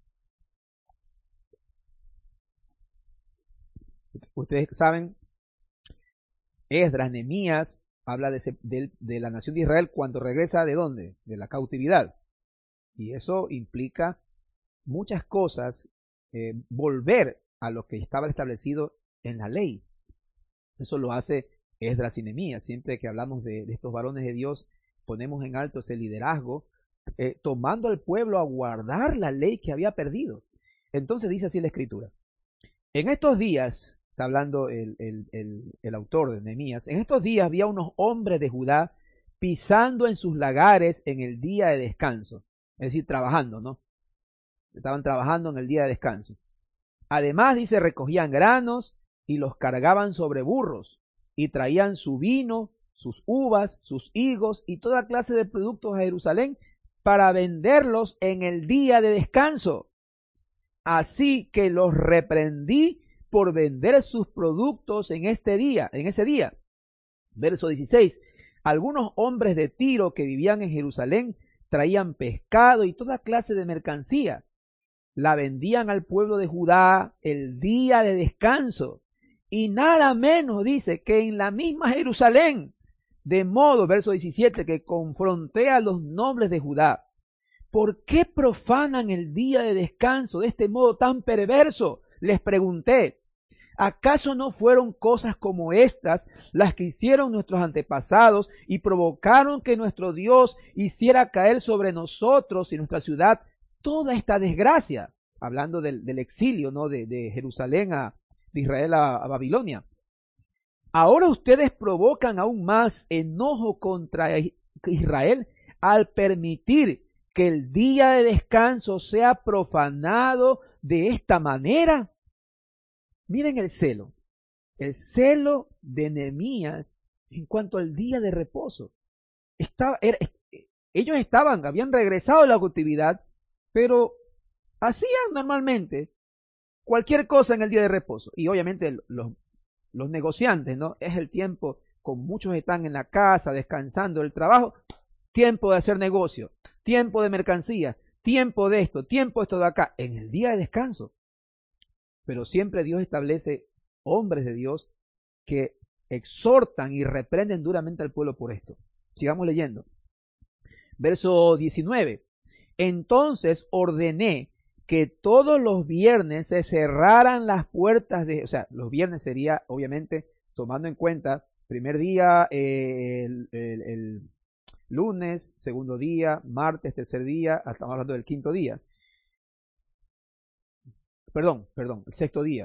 Ustedes saben, Esdras, Nehemías, habla de, de, de la nación de Israel cuando regresa ¿de dónde? De la cautividad. Y eso implica muchas cosas, eh, volver a lo que estaba establecido en la ley. Eso lo hace Esdras y Nehemías. Siempre que hablamos de, de estos varones de Dios, ponemos en alto ese liderazgo, eh, tomando al pueblo a guardar la ley que había perdido. Entonces dice así la Escritura. En estos días, está hablando el, el, el, el autor de Nehemías, en estos días había unos hombres de Judá pisando en sus lagares en el día de descanso. Es decir, trabajando, ¿no? Estaban trabajando en el día de descanso. Además, dice, recogían granos y los cargaban sobre burros y traían su vino, sus uvas, sus higos y toda clase de productos a Jerusalén para venderlos en el día de descanso. Así que los reprendí por vender sus productos en este día, en ese día. Verso dieciséis. Algunos hombres de Tiro que vivían en Jerusalén traían pescado y toda clase de mercancía. La vendían al pueblo de Judá el día de descanso. Y nada menos dice que en la misma Jerusalén. De modo, verso diecisiete, que confronté a los nobles de Judá. ¿Por qué profanan el día de descanso de este modo tan perverso? Les pregunté. ¿Acaso no fueron cosas como estas las que hicieron nuestros antepasados y provocaron que nuestro Dios hiciera caer sobre nosotros y nuestra ciudad toda esta desgracia? Hablando del, del exilio, ¿no? De, de Jerusalén a de Israel a, a Babilonia. Ahora ustedes provocan aún más enojo contra Israel al permitir que el día de descanso sea profanado de esta manera. Miren el celo, el celo de Nehemías en cuanto al día de reposo. Estaba, era, ellos estaban, habían regresado a la cautividad, pero hacían normalmente cualquier cosa en el día de reposo. Y obviamente los, los negociantes, ¿no? Es el tiempo, con muchos están en la casa, descansando del trabajo, tiempo de hacer negocio, tiempo de mercancía, tiempo de esto, tiempo de esto de acá, en el día de descanso. Pero siempre Dios establece hombres de Dios que exhortan y reprenden duramente al pueblo por esto. Sigamos leyendo. Verso diecinueve. Entonces ordené que todos los viernes se cerraran las puertas de, o sea, los viernes sería, obviamente, tomando en cuenta, primer día, eh, el, el, el lunes, segundo día, martes, tercer día, estamos hablando del quinto día. Perdón, perdón, el sexto día.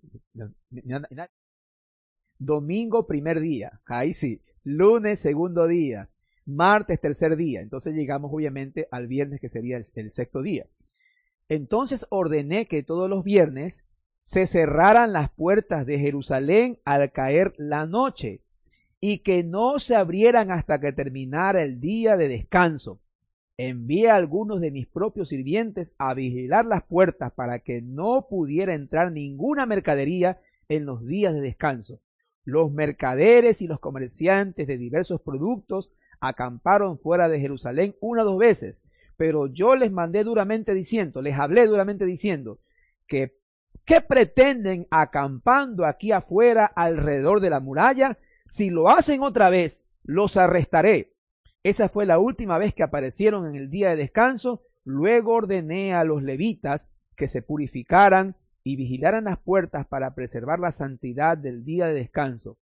Domingo, primer día. Ahí sí. Lunes, segundo día. Martes, tercer día. Entonces llegamos obviamente al viernes, que sería el, el sexto día. Entonces ordené que todos los viernes se cerraran las puertas de Jerusalén al caer la noche y que no se abrieran hasta que terminara el día de descanso. envié a algunos de mis propios sirvientes a vigilar las puertas para que no pudiera entrar ninguna mercadería en los días de descanso. Los mercaderes y los comerciantes de diversos productos acamparon fuera de Jerusalén una o dos veces, pero yo les mandé duramente diciendo, les hablé duramente diciendo, que ¿qué pretenden acampando aquí afuera alrededor de la muralla? Si lo hacen otra vez, los arrestaré. Esa fue la última vez que aparecieron en el día de descanso. Luego ordené a los levitas que se purificaran y vigilaran las puertas para preservar la santidad del día de descanso.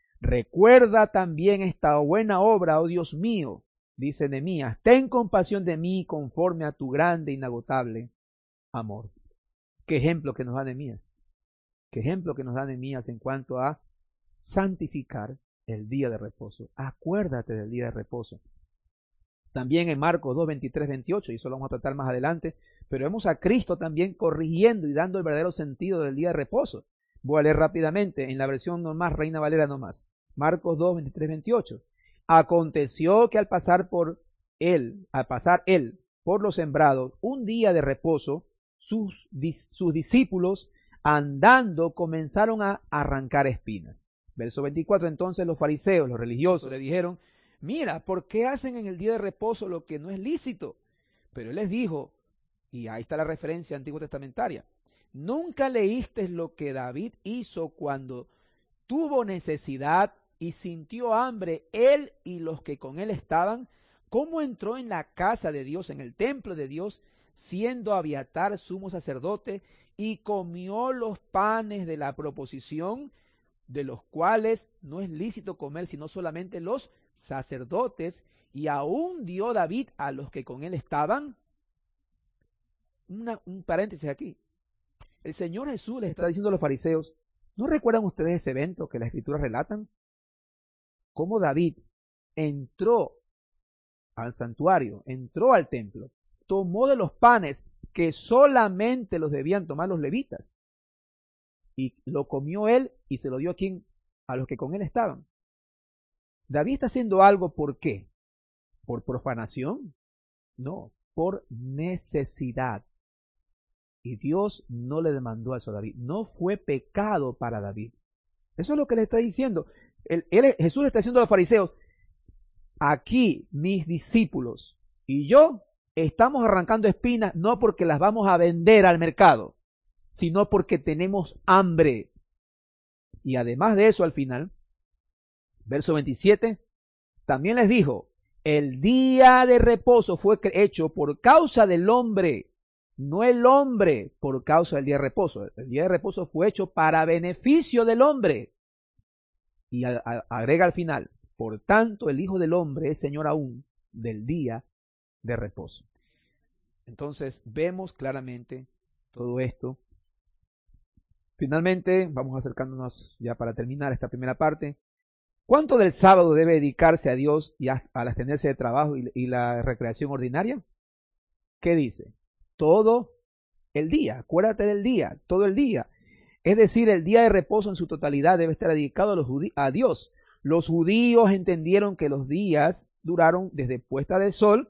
Recuerda también esta buena obra, oh Dios mío, dice Nehemías, ten compasión de mí conforme a tu grande e inagotable amor. Qué ejemplo que nos da Nehemías. Qué ejemplo que nos da Nehemías en cuanto a santificar el día de reposo. Acuérdate del día de reposo. También en Marcos dos, veintitrés, veintiocho, y eso lo vamos a tratar más adelante, pero vemos a Cristo también corrigiendo y dando el verdadero sentido del día de reposo. Voy a leer rápidamente en la versión nomás, Reina Valera nomás. Marcos dos, veintitrés, veintiocho. Aconteció que al pasar por él, al pasar él por los sembrados, un día de reposo, sus, sus discípulos andando comenzaron a arrancar espinas. Verso veinticuatro, entonces los fariseos, los religiosos, le dijeron, mira, ¿por qué hacen en el día de reposo lo que no es lícito? Pero él les dijo, y ahí está la referencia antiguo testamentaria, ¿nunca leíste lo que David hizo cuando tuvo necesidad y sintió hambre, él y los que con él estaban? ¿Cómo entró en la casa de Dios, en el templo de Dios, siendo Abiatar sumo sacerdote, y comió los panes de la proposición, de los cuales no es lícito comer sino solamente los sacerdotes, y aún dio David a los que con él estaban? Una, un paréntesis aquí. El Señor Jesús les está diciendo a los fariseos, ¿no recuerdan ustedes ese evento que las escrituras relatan? Cómo David entró al santuario, entró al templo, tomó de los panes que solamente los debían tomar los levitas, y lo comió él y se lo dio a quien, a los que con él estaban. David está haciendo algo, ¿por qué? ¿Por profanación? No, por necesidad. Y Dios no le demandó eso a David. No fue pecado para David. Eso es lo que le está diciendo. Él, él, Jesús le está diciendo a los fariseos, aquí mis discípulos y yo estamos arrancando espinas no porque las vamos a vender al mercado, sino porque tenemos hambre. Y además de eso, al final, verso veintisiete, también les dijo, el día de reposo fue hecho por causa del hombre, no el hombre por causa del día de reposo. El día de reposo fue hecho para beneficio del hombre. Y a, a, agrega al final, por tanto el Hijo del Hombre es Señor aún del día de reposo. Entonces vemos claramente todo esto. Finalmente, vamos acercándonos ya para terminar esta primera parte. ¿Cuánto del sábado debe dedicarse a Dios y a, al abstenerse de trabajo y, y la recreación ordinaria? ¿Qué dice? Todo el día, acuérdate del día, todo el día. Es decir, el día de reposo en su totalidad debe estar dedicado a, los a Dios. Los judíos entendieron que los días duraron desde puesta de sol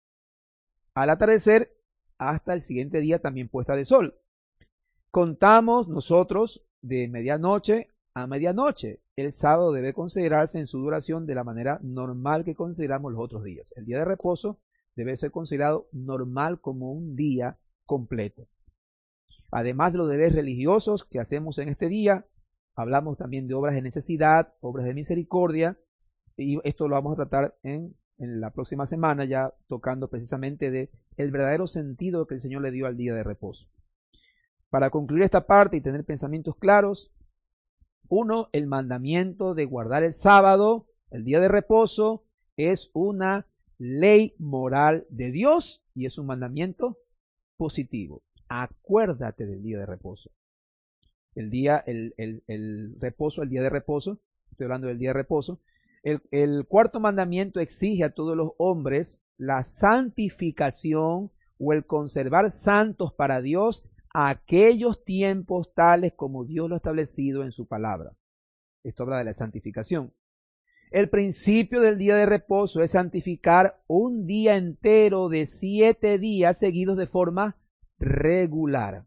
al atardecer hasta el siguiente día también puesta de sol. Contamos nosotros de medianoche a medianoche. El sábado debe considerarse en su duración de la manera normal que consideramos los otros días. El día de reposo debe ser considerado normal como un día completo. Además de los deberes religiosos que hacemos en este día, hablamos también de obras de necesidad, obras de misericordia, y esto lo vamos a tratar en, en la próxima semana, ya tocando precisamente de el verdadero sentido que el Señor le dio al día de reposo. Para concluir esta parte y tener pensamientos claros, uno, el mandamiento de guardar el sábado, el día de reposo, es una ley moral de Dios y es un mandamiento positivo. Acuérdate del día de reposo. El día, el, el, el reposo, el día de reposo, estoy hablando del día de reposo. El, el cuarto mandamiento exige a todos los hombres la santificación o el conservar santos para Dios aquellos tiempos tales como Dios lo ha establecido en su palabra. Esto habla de la santificación. El principio del día de reposo es santificar un día entero de siete días seguidos de forma regular.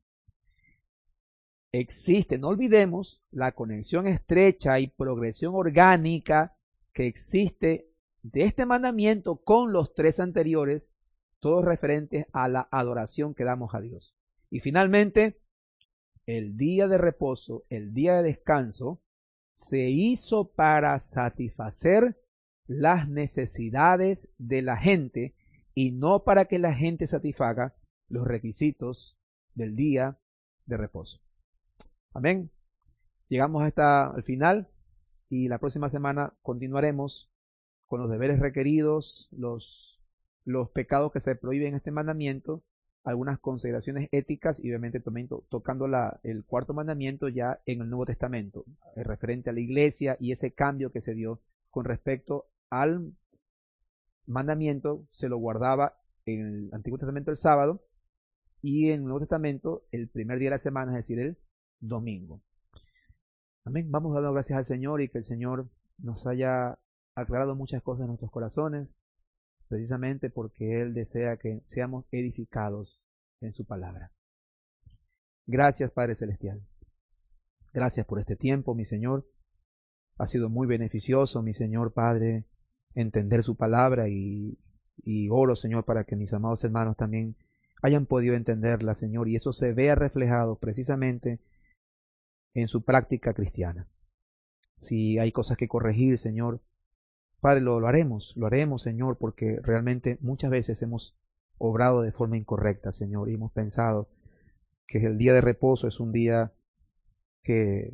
Existe, no olvidemos, la conexión estrecha y progresión orgánica que existe de este mandamiento con los tres anteriores, todos referentes a la adoración que damos a Dios. Y finalmente, el día de reposo, el día de descanso, se hizo para satisfacer las necesidades de la gente y no para que la gente satisfaga los requisitos del día de reposo. Amén. Llegamos hasta el final y la próxima semana continuaremos con los deberes requeridos, los, los pecados que se prohíben en este mandamiento, algunas consideraciones éticas y obviamente también to tocando la, el cuarto mandamiento ya en el Nuevo Testamento, eh, referente a la iglesia y ese cambio que se dio con respecto al mandamiento, se lo guardaba en el Antiguo Testamento el sábado y en el Nuevo Testamento el primer día de la semana, es decir, el domingo. Amén. Vamos dando gracias al Señor y que el Señor nos haya aclarado muchas cosas en nuestros corazones, precisamente porque Él desea que seamos edificados en su palabra. Gracias, Padre Celestial. Gracias por este tiempo, mi Señor. Ha sido muy beneficioso, mi Señor Padre, entender su palabra y, y oro, Señor, para que mis amados hermanos también hayan podido entenderla, Señor, y eso se vea reflejado precisamente en su práctica cristiana. Si hay cosas que corregir, Señor, Padre, lo, lo haremos, lo haremos, Señor, porque realmente muchas veces hemos obrado de forma incorrecta, Señor, y hemos pensado que el día de reposo es un día que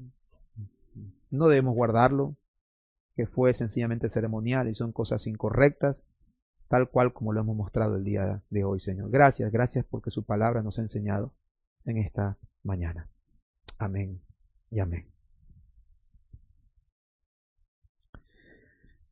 no debemos guardarlo, que fue sencillamente ceremonial y son cosas incorrectas, tal cual como lo hemos mostrado el día de hoy, Señor. Gracias, gracias porque su palabra nos ha enseñado en esta mañana. Amén y amén.